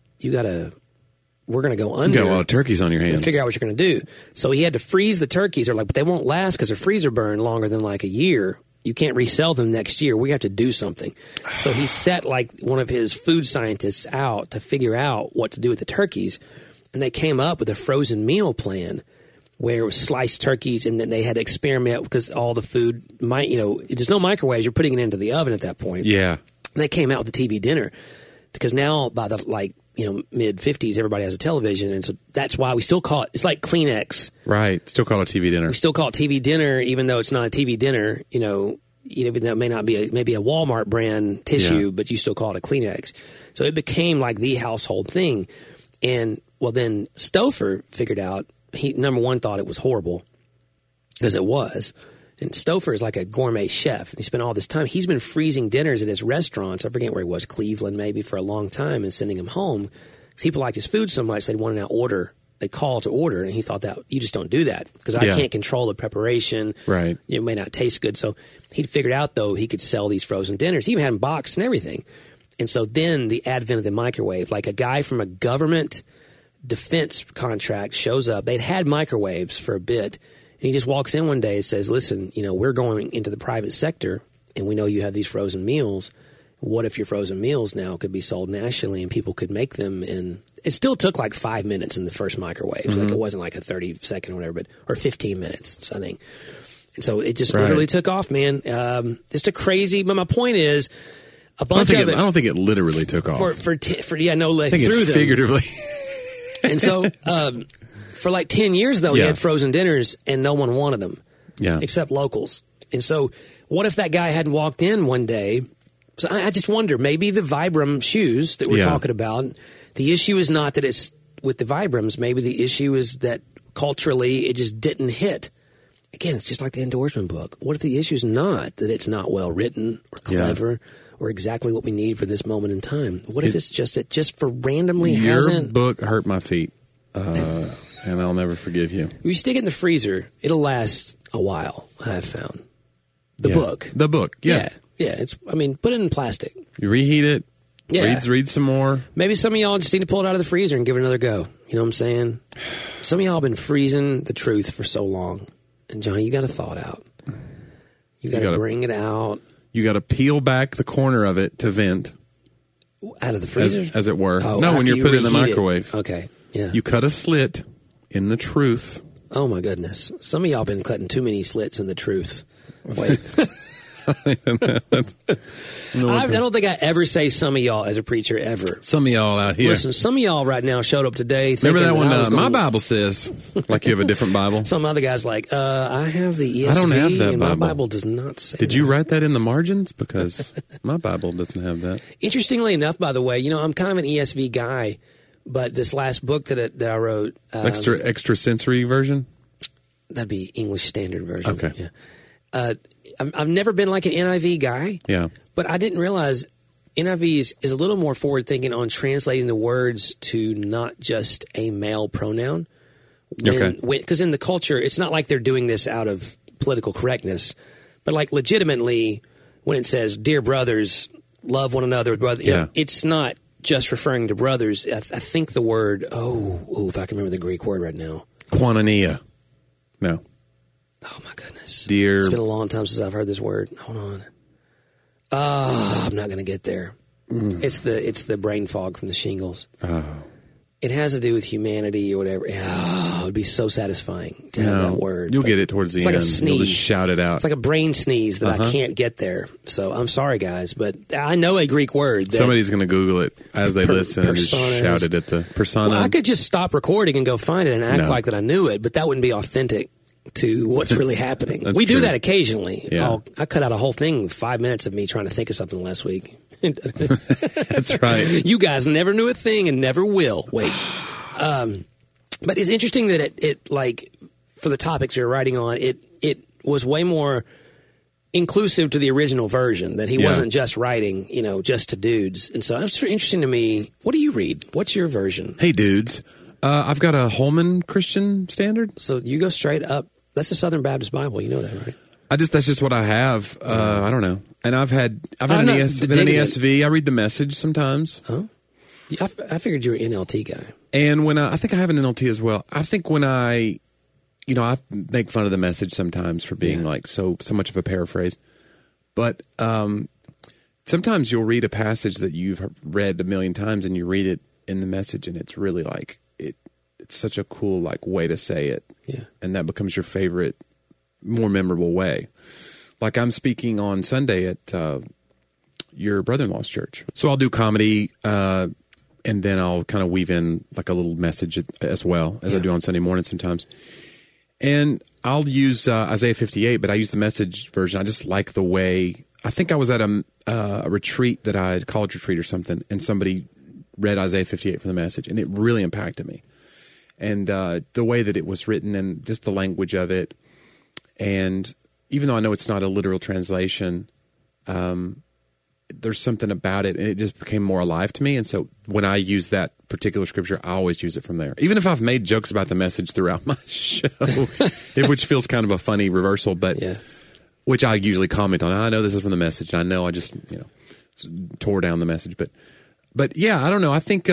to we're going to go under. You got a lot of turkeys on your hands. Figure out what you're going to do. So he had to freeze the turkeys. They're like, but they won't last because they're freezer burn longer than like a year. You can't resell them next year. We have to do something. So he set like one of his food scientists out to figure out what to do with the turkeys. And they came up with a frozen meal plan where it was sliced turkeys and then they had to experiment because all the food there's no microwaves. You're putting it into the oven at that point. Yeah. And they came out with the TV dinner because now by the mid 50s, everybody has a television. And so that's why we still call it, it's like Kleenex. Right. Still call it TV dinner. We still call it TV dinner, even though it's not a TV dinner, even though it may not be maybe a Walmart brand tissue, but you still call it a Kleenex. So it became like the household thing. And well, then Stouffer figured out, he, number one, thought it was horrible because it was. And Stouffer is like a gourmet chef. And he spent all this time. He's been freezing dinners at his restaurants. I forget where he was, Cleveland maybe, for a long time and sending them home. Because people liked his food so much, they'd want to now order. They'd call to order. And he thought that you just don't do that because I can't control the preparation. Right. It may not taste good. So he'd figured out, though, he could sell these frozen dinners. He even had them boxed and everything. And so then the advent of the microwave, like a guy from a government defense contract shows up. They'd had microwaves for a bit. And he just walks in one day and says, listen, we're going into the private sector and we know you have these frozen meals. What if your frozen meals now could be sold nationally and people could make them in – it still took like 5 minutes in the first microwaves. Like it wasn't like a 30-second or whatever, or 15 minutes, I think. And so it just literally took off, man. Just a crazy – but my point is a bunch of it – I don't think it literally took off. No, like I think through it figuratively. And so for like 10 years, though, he had frozen dinners and no one wanted them except locals. And so what if that guy hadn't walked in one day? So I just wonder, maybe the Vibram shoes that we're talking about, the issue is not that it's with the Vibrams. Maybe the issue is that culturally it just didn't hit. Again, it's just like the endorsement book. What if the issue is not that it's not well written or clever or exactly what we need for this moment in time? What if it's just it just for randomly hasn't? Your book hurt my feet, and I'll never forgive you. You stick it in the freezer, it'll last a while, I have found. The book. Yeah. Yeah, put it in plastic. You reheat it. Yeah. Read some more. Maybe some of y'all just need to pull it out of the freezer and give it another go. You know what I'm saying? Some of y'all have been freezing the truth for so long. And Johnny, you got to thaw it out. You got to bring it out. You got to peel back the corner of it to vent. Out of the freezer? As it were. Oh, no, when you're putting it in the microwave. Okay, yeah. You cut a slit in the truth. Oh, my goodness. Some of y'all been cutting too many slits in the truth. Wait. I don't think I ever say some of y'all as a preacher ever. Some of y'all out here. Listen, some of y'all right now showed up today. Remember that one? I My Bible says, like you have a different Bible. Some other guy's like, I have the ESV. I don't have that and Bible. My Bible does not say. Did you write that in the margins? Because my Bible doesn't have that. Interestingly enough, by the way, I'm kind of an ESV guy, but this last book that I wrote, Extra sensory version. That'd be English Standard Version. Okay. Yeah. I've never been like an NIV guy. Yeah. But I didn't realize NIV is a little more forward thinking on translating the words to not just a male pronoun. Because in the culture, it's not like they're doing this out of political correctness, but like legitimately, when it says, "Dear brothers, love one another," it's not just referring to brothers. I think the word, if I can remember the Greek word right now. Koinonia. No. Oh, my goodness. Dear. It's been a long time since I've heard this word. Hold on. I'm not going to get there. It's the brain fog from the shingles. Oh. It has to do with humanity or whatever. Oh, it'd be so satisfying to have that word. You'll get it towards the end. Like a sneeze. You'll just shout it out. It's like a brain sneeze that I can't get there. So I'm sorry, guys, but I know a Greek word. Somebody's going to Google it as they listen and just shout it at the persona. Well, I could just stop recording and go find it and act like that I knew it, but that wouldn't be authentic to what's really happening. We do that occasionally. Yeah. I cut out a whole thing, 5 minutes of me trying to think of something last week. That's right. You guys never knew a thing and never will. Wait. But it's interesting that it like for the topics you're writing on, it was way more inclusive to the original version, that he wasn't just writing, just to dudes. And so it's interesting to me. What do you read? What's your version? Hey, dudes. I've got a Holman Christian Standard. So you go straight up. That's the Southern Baptist Bible. You know that, right? That's just what I have. I don't know. And I've had an ESV. I read the Message sometimes. Oh, I figured you were an NLT guy. And when I think I have an NLT as well. I think when I make fun of the Message sometimes for being like so much of a paraphrase. But sometimes you'll read a passage that you've read a million times and you read it in the Message, and it's really like it's such a cool like way to say it. Yeah. And that becomes your favorite, more memorable way. Like I'm speaking on Sunday at your brother-in-law's church. So I'll do comedy, and then I'll kind of weave in like a little message as well, as I do on Sunday morning sometimes. And I'll use Isaiah 58, but I use the Message version. I just like the way, I think I was at a retreat college retreat or something, and somebody read Isaiah 58 from the Message, and it really impacted me. And the way that it was written and just the language of it. And even though I know it's not a literal translation, there's something about it, and it just became more alive to me. And so when I use that particular scripture, I always use it from there. Even if I've made jokes about the Message throughout my show, which feels kind of a funny reversal, but which I usually comment on. I know this is from the Message, and I know I just tore down the Message. But yeah, I don't know. I think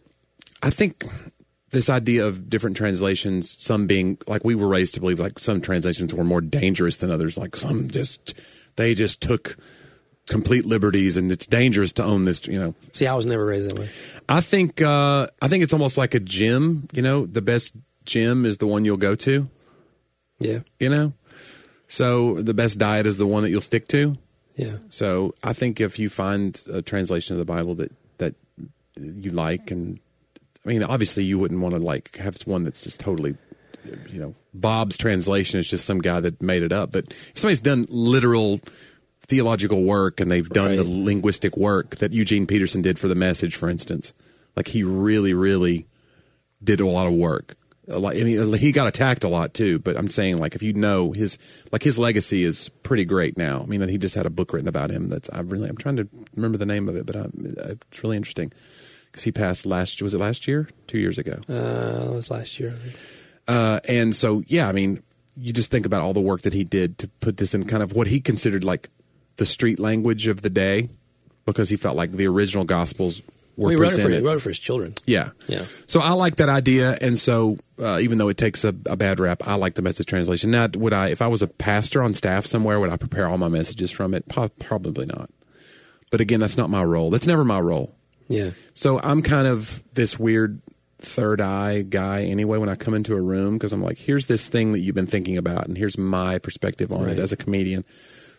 this idea of different translations, some being like we were raised to believe like some translations were more dangerous than others. Like some they just took complete liberties and it's dangerous to own this, See, I was never raised that way. I think it's almost like a gym, the best gym is the one you'll go to. Yeah. So the best diet is the one that you'll stick to. Yeah. So I think if you find a translation of the Bible that you like, and I mean, obviously you wouldn't want to like have one that's just totally, Bob's translation is just some guy that made it up. But if somebody's done literal theological work and they've done the linguistic work that Eugene Peterson did for the Message, for instance, like he really, really did a lot of work. He got attacked a lot too, but I'm saying like if his legacy is pretty great now. I mean, he just had a book written about him I'm trying to remember the name of it, but it's really interesting. Because he passed was it last year? 2 years ago? It was last year, I think. And so, yeah, I mean, you just think about all the work that he did to put this in kind of what he considered like the street language of the day, because he felt like the original Gospels were presented. He wrote it for his children. Yeah. Yeah. So I like that idea, and so even though it takes a bad rap, I like the Message translation. Now, if I was a pastor on staff somewhere, would I prepare all my messages from it? Probably not. But again, that's not my role. That's never my role. Yeah. So I'm kind of this weird third eye guy anyway when I come into a room, because I'm like, here's this thing that you've been thinking about, and here's my perspective on it as a comedian.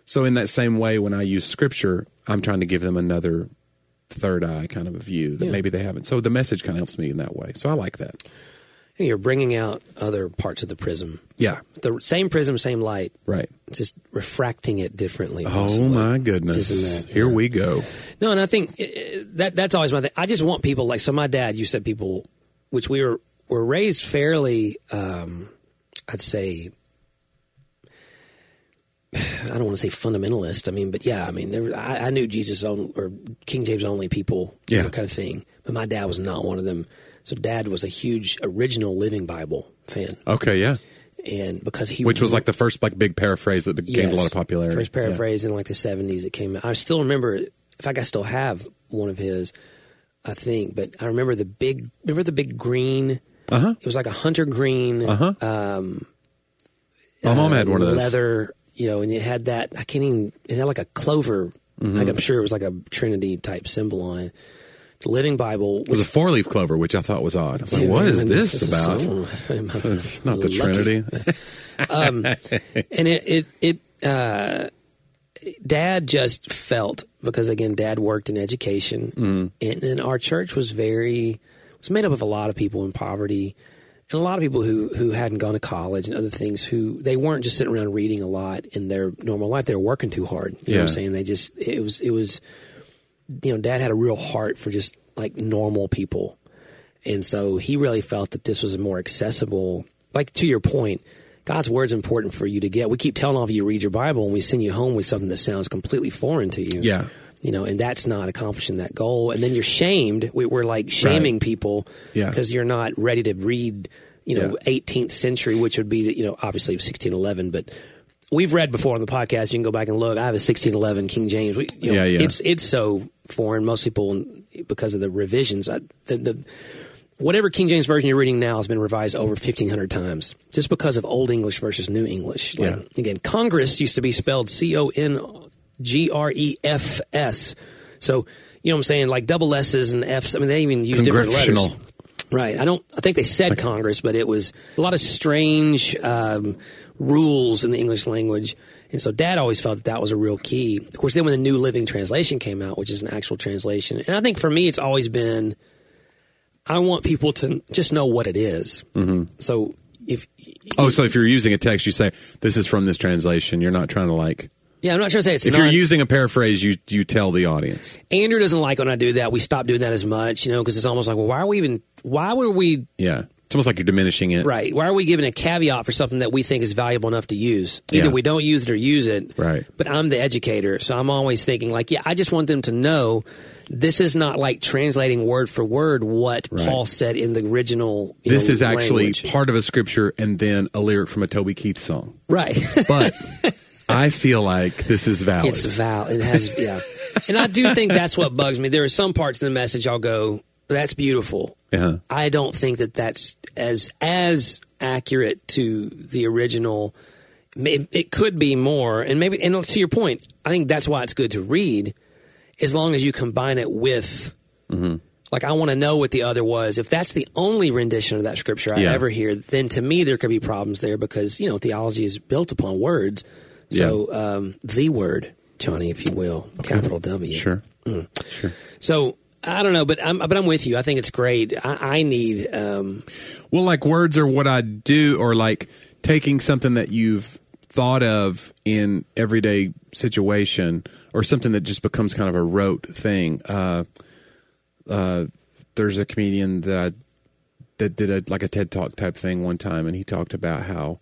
So in that same way, when I use scripture, I'm trying to give them another third eye kind of a view that maybe they haven't. So the message kind of helps me in that way. So I like that. You're bringing out other parts of the prism. Yeah. The same prism, same light. Right. Just refracting it differently. Oh, possibly. my goodness. Isn't that, Here we go. No, and I think that's always my thing. I just want people like, so my dad, you said people, which we were raised fairly, I'd say, I don't want to say fundamentalist. I mean, but yeah, I mean, I knew Jesus or King James only people, kind of thing. But my dad was not one of them. So Dad was a huge original Living Bible fan. Okay, yeah. And because which was like the first like big paraphrase that gained a lot of popularity. First paraphrase in like the 70s it came out. I still remember, in fact, I still have one of his, I think. But I remember the big green. It was like a hunter green. My mom had one of those. Leather, and it had that, it had like a clover. Like I'm sure it was like a Trinity type symbol on it. The Living Bible was a 4-leaf clover, which I thought was odd. I was like, what is this about? It's not the Trinity. And Dad just felt, because again, Dad worked in education, and our church was made up of a lot of people in poverty, and a lot of people who hadn't gone to college and other things, who they weren't just sitting around reading a lot in their normal life. They were working too hard. You know what I'm saying? It was Dad had a real heart for just like normal people. And so he really felt that this was a more accessible, like to your point, God's word's important for you to get. We keep telling all of you to read your Bible, and we send you home with something that sounds completely foreign to you. Yeah. And that's not accomplishing that goal. And then you're shamed. We're like shaming people because you're not ready to read, 18th century, which would be, obviously 1611, but we've read before on the podcast. You can go back and look. I have a 1611 King James. It's so foreign. Most people, because of the revisions, whatever King James version you're reading now has been revised over 1,500 times, just because of Old English versus New English. Again, Congress used to be spelled Congrefs. So you know what I'm saying, like double S's and F's. I mean, they even use different letters. Right. I think they said Congress, but it was a lot of strange rules in the English language. And so Dad always felt that was a real key. Of course, then when the New Living Translation came out, which is an actual translation, and I think for me it's always been, I want people to just know what it is. So if you're using a text, you say, this is from this translation. You're not trying to like... Yeah, I'm not trying to say it's If you're using a paraphrase, you tell the audience. Andrew doesn't like when I do that. We stopped doing that as much, because it's almost like, well, why were we... Yeah. It's almost like you're diminishing it. Right. Why are we giving a caveat for something that we think is valuable enough to use? Either we don't use it or use it. Right. But I'm the educator, so I'm always thinking like, I just want them to know this is not like translating word for word what Paul said in the original This is actually language. part of a scripture and then a lyric from a Toby Keith song. Right. But I feel like this is valid. It's valid. It has, And I do think that's what bugs me. There are some parts in the message I'll go, that's beautiful. I don't think that's as accurate to the original. It could be more, and to your point, I think that's why it's good to read, as long as you combine it with, like, I want to know what the other was. If that's the only rendition of that scripture I ever hear, then to me there could be problems there, because theology is built upon words. So the word, Johnny, if you will, capital W. Sure. Sure. So. I don't know, but I'm with you. I think it's great. I need... Well, like words are what I do, or like taking something that you've thought of in everyday situation, or something that just becomes kind of a rote thing. There's a comedian that did a TED Talk type thing one time, and he talked about how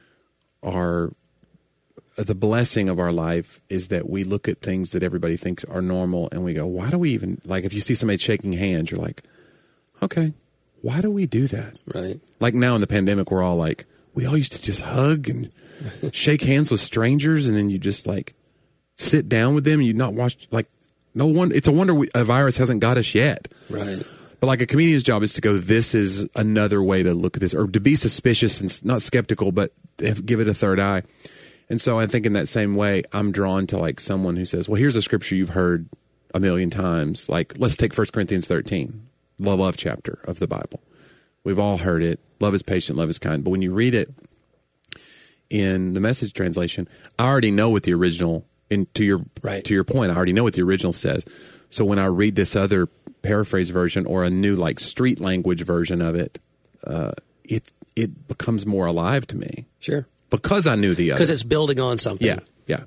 the blessing of our life is that we look at things that everybody thinks are normal and we go, why do we even, like, if you see somebody shaking hands, you're like, okay, why do we do that? Right. Like now in the pandemic, we're all like, we all used to just hug and shake hands with strangers, and then you just like sit down with them and you not watch, like, no one, it's a wonder a virus hasn't got us yet. Right. But like a comedian's job is to go, this is another way to look at this, or to be suspicious and not skeptical, but give it a third eye. And so I think in that same way, I'm drawn to like someone who says, well, here's a scripture you've heard a million times. Like, let's take 1 Corinthians 13, the love chapter of the Bible. We've all heard it. Love is patient, love is kind. But when you read it in the Message translation, I already know what the original And to your point, I already know what the original says. So when I read this other paraphrase version or a new like street language version of it, it becomes more alive to me. Sure. Because I knew the other. Because it's building on something. Yeah.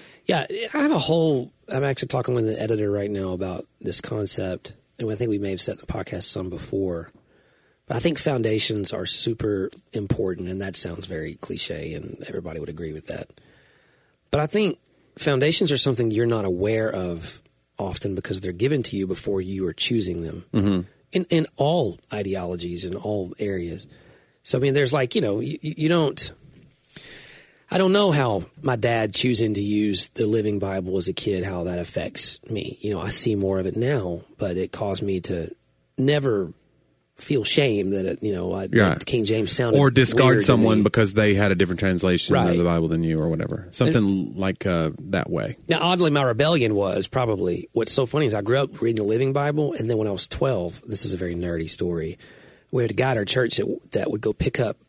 I'm actually talking with the editor right now about this concept, and I think we may have said the podcast some before. But I think foundations are super important, and that sounds very cliche, and everybody would agree with that. But I think foundations are something you're not aware of often because they're given to you before you are choosing them. Mm-hmm. In all ideologies, in all areas. So, I mean, there's like, you don't... I don't know how my dad choosing to use the Living Bible as a kid, how that affects me. I see more of it now, but it caused me to never feel shame that that King James sounded or discard weird someone because they had a different translation Right. of the Bible than you or whatever. Something like that way. Now, oddly, my rebellion was probably what's so funny is I grew up reading the Living Bible, and then when I was 12, this is a very nerdy story. We had a guy at our church that would go pick up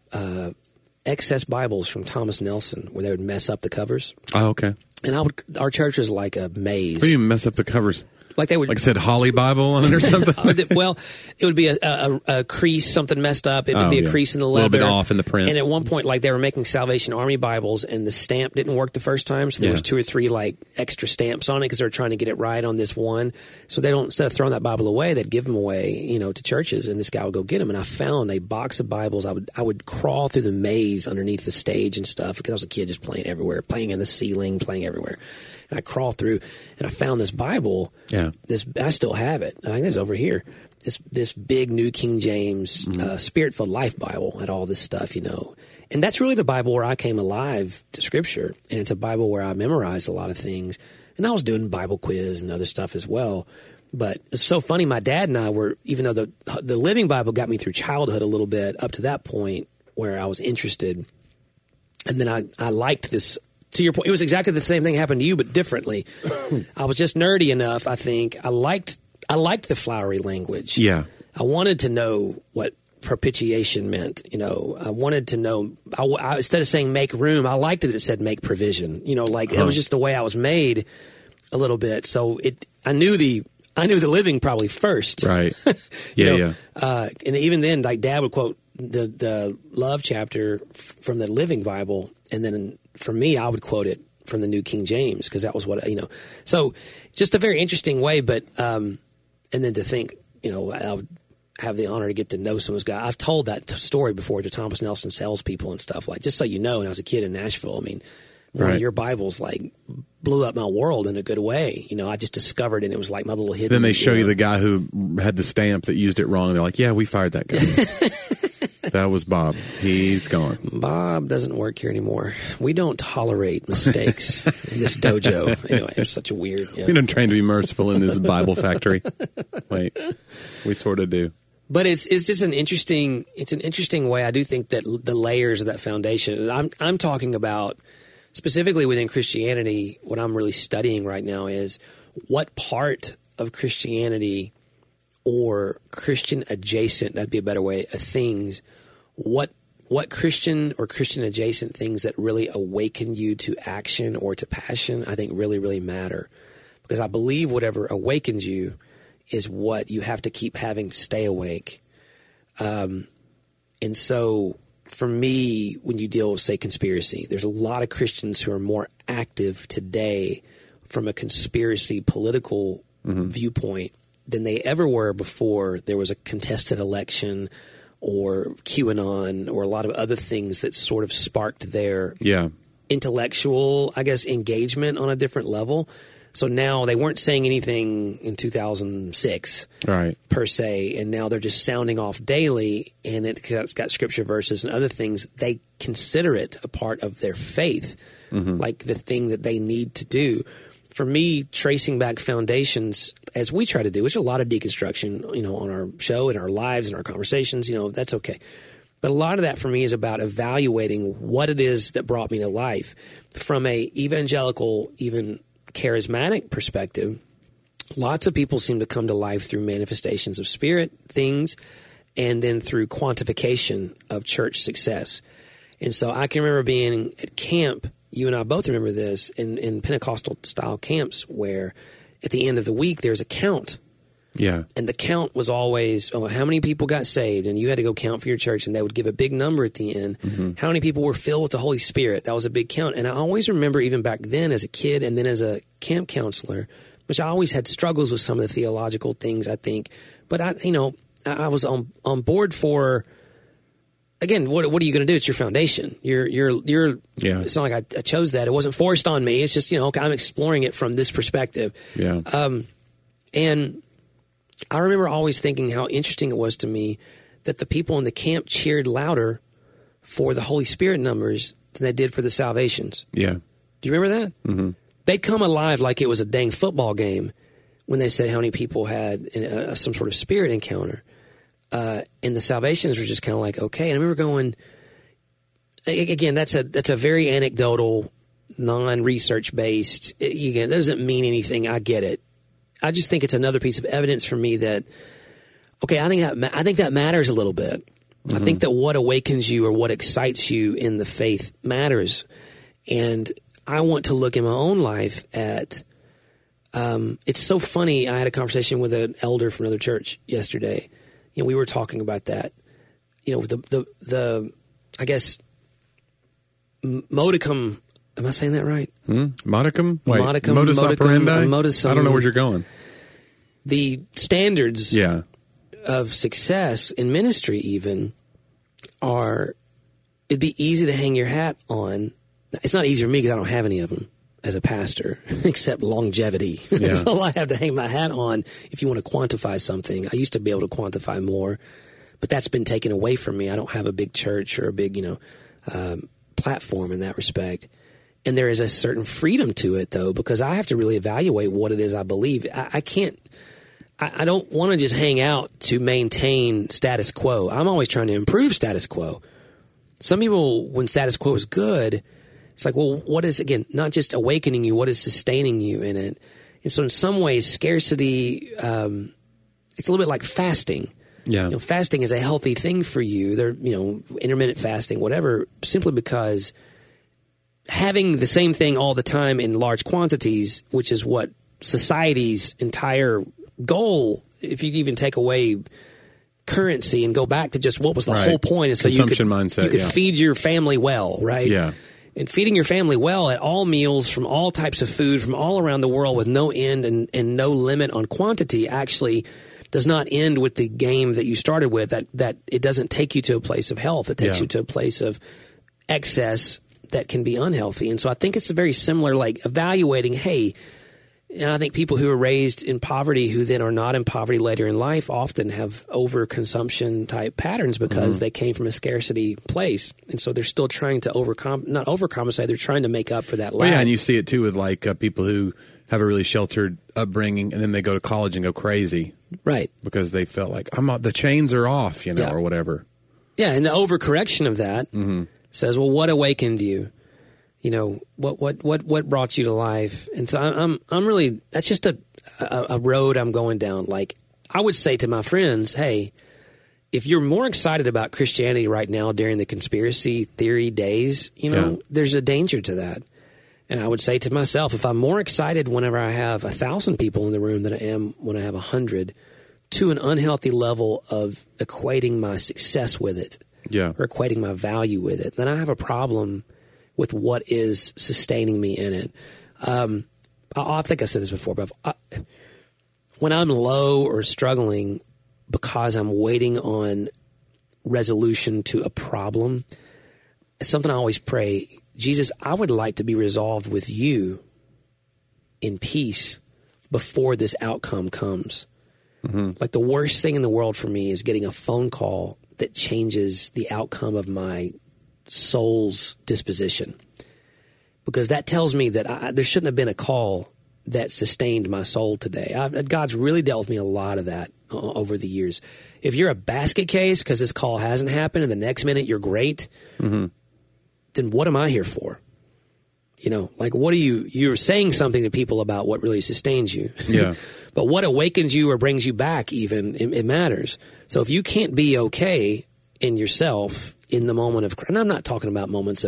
excess Bibles from Thomas Nelson, where they would mess up the covers. Oh, okay. And our church was like a maze. What do you mess up the covers? Like they would, like I said, Holly Bible on it or something. Well, it would be a crease, something messed up. It would be a crease in the leather, a little bit off in the print. And at one point, like they were making Salvation Army Bibles, and the stamp didn't work the first time, so there was 2 or 3 like extra stamps on it because they were trying to get it right on this one. So they don't, instead of throwing that Bible away, they'd give them away, to churches, and this guy would go get them. And I found a box of Bibles. I would crawl through the maze underneath the stage and stuff because I was a kid just playing everywhere, playing in the ceiling, playing everywhere. And I crawled through, and I found this Bible. Yeah, I still have it. I think it's over here. This big New King James Spirit-filled Life Bible had all this stuff, And that's really the Bible where I came alive to Scripture, and it's a Bible where I memorized a lot of things. And I was doing Bible quiz and other stuff as well. But it's so funny. My dad and I were, even though the Living Bible got me through childhood a little bit up to that point where I was interested, and then I liked this. To your point, it was exactly the same thing happened to you, but differently. I was just nerdy enough, I think. I liked the flowery language. Yeah. I wanted to know what propitiation meant. I wanted to know. I instead of saying make room, I liked it that it said make provision. It was just the way I was made a little bit. So I knew the Living probably first. Right. Yeah. And even then, like Dad would quote the love chapter from the Living Bible, and then for me, I would quote it from the New King James because that was what So just a very interesting way, but and then to think, I would have the honor to get to know some of those guys. I've told that story before to Thomas Nelson salespeople and stuff, like, just so you know. When I was a kid in Nashville, I mean, one of your Bibles like blew up my world in a good way. I just discovered it, and it was like my little hidden. Then they show you the guy who had the stamp that used it wrong. They're like, yeah, we fired that guy. That was Bob. He's gone. Bob doesn't work here anymore. We don't tolerate mistakes in this dojo. Anyway, it's such a weird. We don't train to be merciful in this Bible factory. Wait, we sort of do. But it's just an interesting way. I do think that the layers of that foundation. And I'm talking about specifically within Christianity. What I'm really studying right now is what part of Christianity or Christian adjacent, that'd be a better way, of things, what Christian or Christian adjacent things that really awaken you to action or to passion, I think really, really matter. Because I believe whatever awakens you is what you have to keep having to stay awake. And so for me, when you deal with, say, conspiracy, there's a lot of Christians who are more active today from a conspiracy political viewpoint than they ever were before there was a contested election or QAnon or a lot of other things that sort of sparked their intellectual, I guess, engagement on a different level. So now they weren't saying anything in 2006 per se, and now they're just sounding off daily, and it's got scripture verses and other things. They consider it a part of their faith, like the thing that they need to do. For me, tracing back foundations, as we try to do, which is a lot of deconstruction, on our show and our lives and our conversations, that's okay. But a lot of that for me is about evaluating what it is that brought me to life. From a evangelical, even charismatic perspective, lots of people seem to come to life through manifestations of spirit things and then through quantification of church success. And so I can remember being at camp you and I both remember this in Pentecostal style camps where at the end of the week there's a count. Yeah. And the count was always, how many people got saved? And you had to go count for your church, and they would give a big number at the end. Mm-hmm. How many people were filled with the Holy Spirit? That was a big count. And I always remember, even back then as a kid and then as a camp counselor, which I always had struggles with some of the theological things, I think. But I was on board for, again, what are you going to do? It's your foundation. It's not like I chose that. It wasn't forced on me. It's just, okay, I'm exploring it from this perspective. Yeah. And I remember always thinking how interesting it was to me that the people in the camp cheered louder for the Holy Spirit numbers than they did for the salvations. Yeah. Do you remember that? Mm-hmm. They'd come alive like it was a dang football game when they said how many people had some sort of spirit encounter. And the salvations were just kind of like, okay. And I remember going, again, that's a very anecdotal, non-research based. Again, that doesn't mean anything. I get it. I just think it's another piece of evidence for me that, okay, I think that matters a little bit. Mm-hmm. I think that what awakens you or what excites you in the faith matters. And I want to look in my own life at, it's so funny. I had a conversation with an elder from another church yesterday. We were talking about that. The I guess, modicum. Am I saying that right? Modicum? Wait, modicum, modus operandi? Modus, I don't know where you're going. The standards of success in ministry even it'd be easy to hang your hat on. It's not easy for me because I don't have any of them as a pastor, except longevity. Yeah. That's all I have to hang my hat on if you want to quantify something. I used to be able to quantify more, but that's been taken away from me. I don't have a big church or a big, platform in that respect. And there is a certain freedom to it, though, because I have to really evaluate what it is I believe. I don't want to just hang out to maintain status quo. I'm always trying to improve status quo. Some people, when status quo is good, it's like, well, what is, again, not just awakening you, what is sustaining you in it? And so in some ways, scarcity, it's a little bit like fasting. Yeah. Fasting is a healthy thing for you. Intermittent fasting, whatever, simply because having the same thing all the time in large quantities, which is what society's entire goal, if you even take away currency and go back to just what was the whole point, is so you could feed your family well, right? Yeah. And feeding your family well at all meals from all types of food from all around the world with no end and no limit on quantity actually does not end with the game that you started with, that it doesn't take you to a place of health. It takes you to a place of excess that can be unhealthy. And so I think it's a very similar, like evaluating, hey, and I think people who are raised in poverty who then are not in poverty later in life often have overconsumption type patterns because they came from a scarcity place. And so they're still trying to not overcompensate, they're trying to make up for that lack. Well, yeah, and you see it too with like people who have a really sheltered upbringing and then they go to college and go crazy. Right. Because they felt like, the chains are off, or whatever. Yeah, and the overcorrection of that says, well, what awakened you? What brought you to life? And so I'm really, that's just a road I'm going down. Like, I would say to my friends, hey, if you're more excited about Christianity right now during the conspiracy theory days, there's a danger to that. And I would say to myself, if I'm more excited whenever I have 1,000 people in the room than I am when I have 100, to an unhealthy level of equating my success with it, or equating my value with it, then I have a problem with what is sustaining me in it. I think I've said this before, but when I'm low or struggling because I'm waiting on resolution to a problem, it's something I always pray, Jesus, I would like to be resolved with you in peace before this outcome comes. Like the worst thing in the world for me is getting a phone call that changes the outcome of my soul's disposition, because that tells me that there shouldn't have been a call that sustained my soul today. God's really dealt with me a lot of that over the years. If you're a basket case because this call hasn't happened and the next minute you're great, then what am I here for? Like what are you're saying something to people about what really sustains you. Yeah. But what awakens you or brings you back even, it matters. So if you can't be okay in yourself in the moment of, and I'm not talking about moments of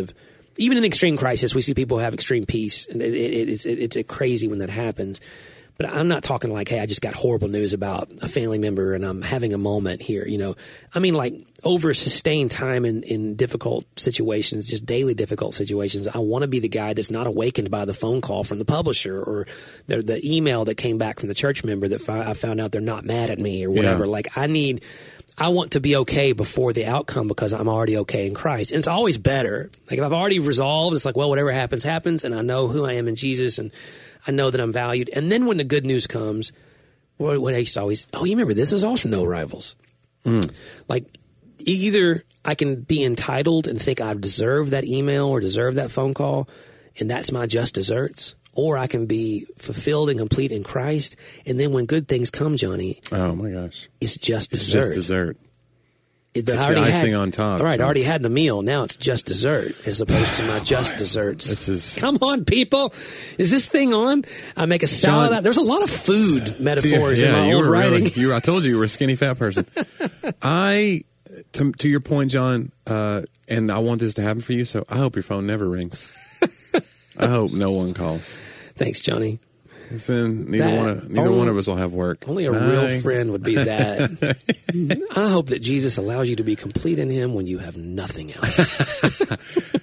even in extreme crisis, we see people have extreme peace, and it's crazy when that happens. But I'm not talking like, hey, I just got horrible news about a family member and I'm having a moment here. I mean, like over sustained time in difficult situations, just daily difficult situations. I want to be the guy that's not awakened by the phone call from the publisher or the email that came back from the church member that I found out they're not mad at me or whatever. Yeah. Like I want to be okay before the outcome because I'm already okay in Christ. And it's always better. Like if I've already resolved, it's like, well, whatever happens, happens. And I know who I am in Jesus and I know that I'm valued. And then when the good news comes, what I used to always, you remember this is also no rivals. Like either I can be entitled and think I deserve that email or deserve that phone call, and that's my just desserts, or I can be fulfilled and complete in Christ. And then when good things come, Johnny, oh my gosh, it's just it's dessert. just dessert. I the already icing had, on top. All right, John. I already had the meal. Now it's just dessert as opposed to my just desserts. This is Come on, people. Is this thing on? I make a salad John, out. There's a lot of food metaphors in my old were writing. I told you were a skinny fat person. To your point, John, and I want this to happen for you, so I hope your phone never rings. I hope no one calls. Thanks, Johnny. Then neither one of us will have work. Only a real friend would be that. I hope that Jesus allows you to be complete in him when you have nothing else.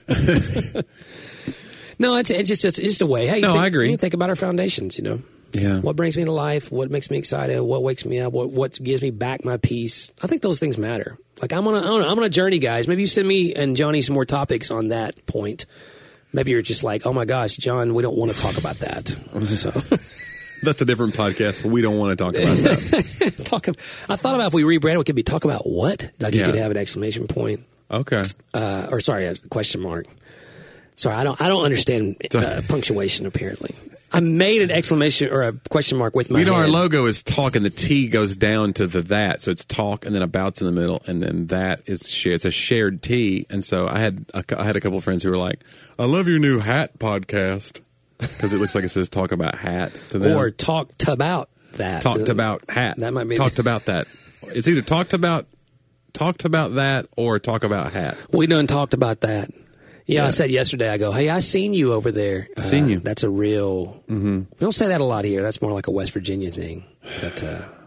No, it's just a way. Hey, I agree. Think about our foundations, Yeah. What brings me to life? What makes me excited? What wakes me up? What gives me back my peace? I think those things matter. Like I'm on a journey, guys. Maybe you send me and Johnny some more topics on that point. Maybe you're just like, oh my gosh, John, we don't want to talk about that. So that's a different podcast. We don't want to talk about that. I thought about if we rebranded, it could be talk about what? Like you Yeah. could have an exclamation point. Okay. Or sorry, a question mark. Sorry, I don't understand punctuation. Apparently, I made an exclamation or a question mark with my. Our hand. logo is talk, and the T goes down to the that, so it's talk, and then about's in the middle, and then that is shared. It's a shared T, and so I had a couple of friends who were like, "I love your new hat podcast," because it looks like it says "talk about hat" to them. Or talked about that. Talked about hat. That might be talked about that. It's either talked about that or talk about hat. We done talked about that. Yeah, I said yesterday, I go, hey, I seen you over there. I seen you. That's a real, we don't say that a lot here. That's more like a West Virginia thing. But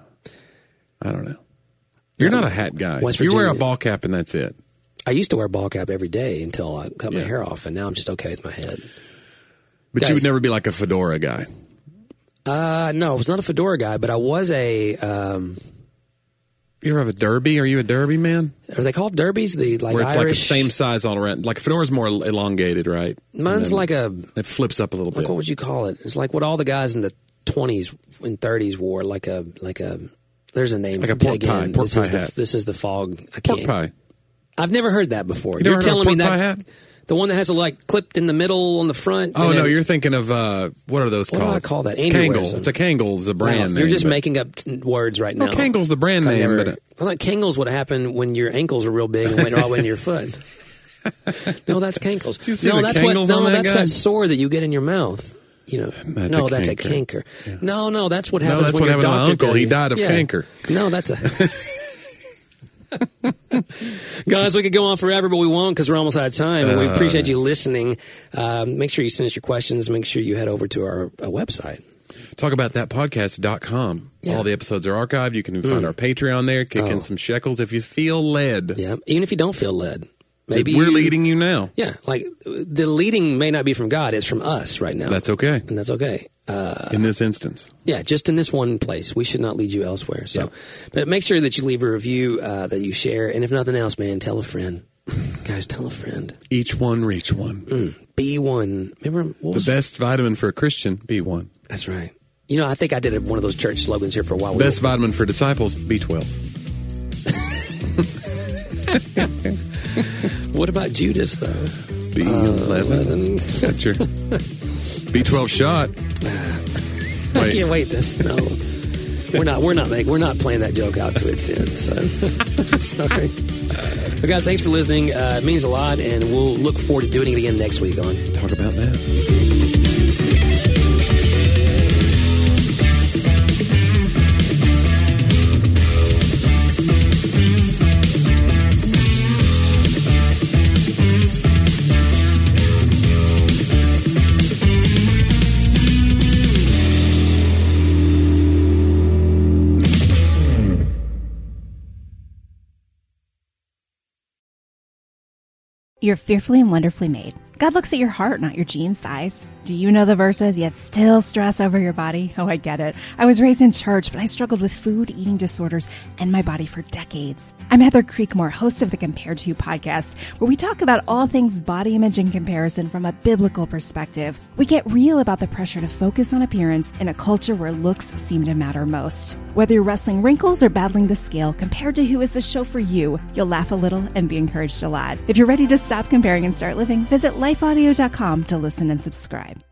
I don't know. You're not a hat guy. West You wear a Virginia. ball cap and that's it. I used to wear a ball cap every day until I cut my hair off, and now I'm just okay with my head. But Guys. you would never be like a fedora guy. No, I was not a fedora guy, but I was a, You ever have a derby? Are you a derby man? are they called derbies? The like Where it's like the Irish? same size all around. Like fedora's more elongated, right? Mine's And like a, it flips up a little like bit. what would you call it? It's like what all the guys in the 20s and 30s wore, like a, there's a name. Like a pork pie. Pork this pie is hat. This is the fog. I Pork can't. pie. I've never heard that before. You never heard of telling me pork that pie hat? the one that has a like clipped in the middle on the front. Oh and no, then- you're thinking of what are those What do called? I call that? Andy wears Kangle. them. It's a Kangle. It's a brand You're name. just but- making up words right No, now. Kangle's the brand I've name. never- But I thought Kangles would happen when your ankles are real big and went all in your foot. No, that's Kangles. you see No, the that's Kangles on that that's guy? that sore that you get in your mouth. That's No, a that's a canker. canker. No, that's what happens. that's when what your happened to my doctor uncle. tell He you. died of canker. No, that's a. Guys, we could go on forever, but we won't because we're almost out of time. And we appreciate you listening. Make sure you send us your questions. Make sure you head over to our website. Talkaboutthatpodcast.com. Yeah. All the episodes are archived. You can find our Patreon there. Kick in some shekels if you feel led. Yeah, even if you don't feel led. Maybe We're leading you now. Yeah, like the leading may not be from God; it's from us right now. That's okay. and that's okay. In this instance. Yeah, just in this one place. We should not lead you elsewhere. So, but make sure that you leave a review, that you share, and if nothing else, man, tell a friend. Guys, tell a friend. Each one, reach one. Be one. Remember what The was best vitamin for a Christian, be one. That's right. I think I did one of those church slogans here for a while. Best vitamin for disciples, B12. What about Judas though? B11. Got your B12 shot. I Wait. can't wait. No, we're not playing that joke out to its end. So sorry. But guys, thanks for listening. It means a lot, and we'll look forward to doing it again next week on Talk about that. You're fearfully and wonderfully made. God looks at your heart, not your jean size. Do you know the verses, yet still stress over your body? Oh, I get it. I was raised in church, but I struggled with food, eating disorders, and my body for decades. I'm Heather Creekmore, host of the Compared to You podcast, where we talk about all things body image and comparison from a biblical perspective. We get real about the pressure to focus on appearance in a culture where looks seem to matter most. Whether you're wrestling wrinkles or battling the scale, Compared to You is the show for you. You'll laugh a little and be encouraged a lot. If you're ready to stop comparing and start living, visit lifeaudio.com to listen and subscribe.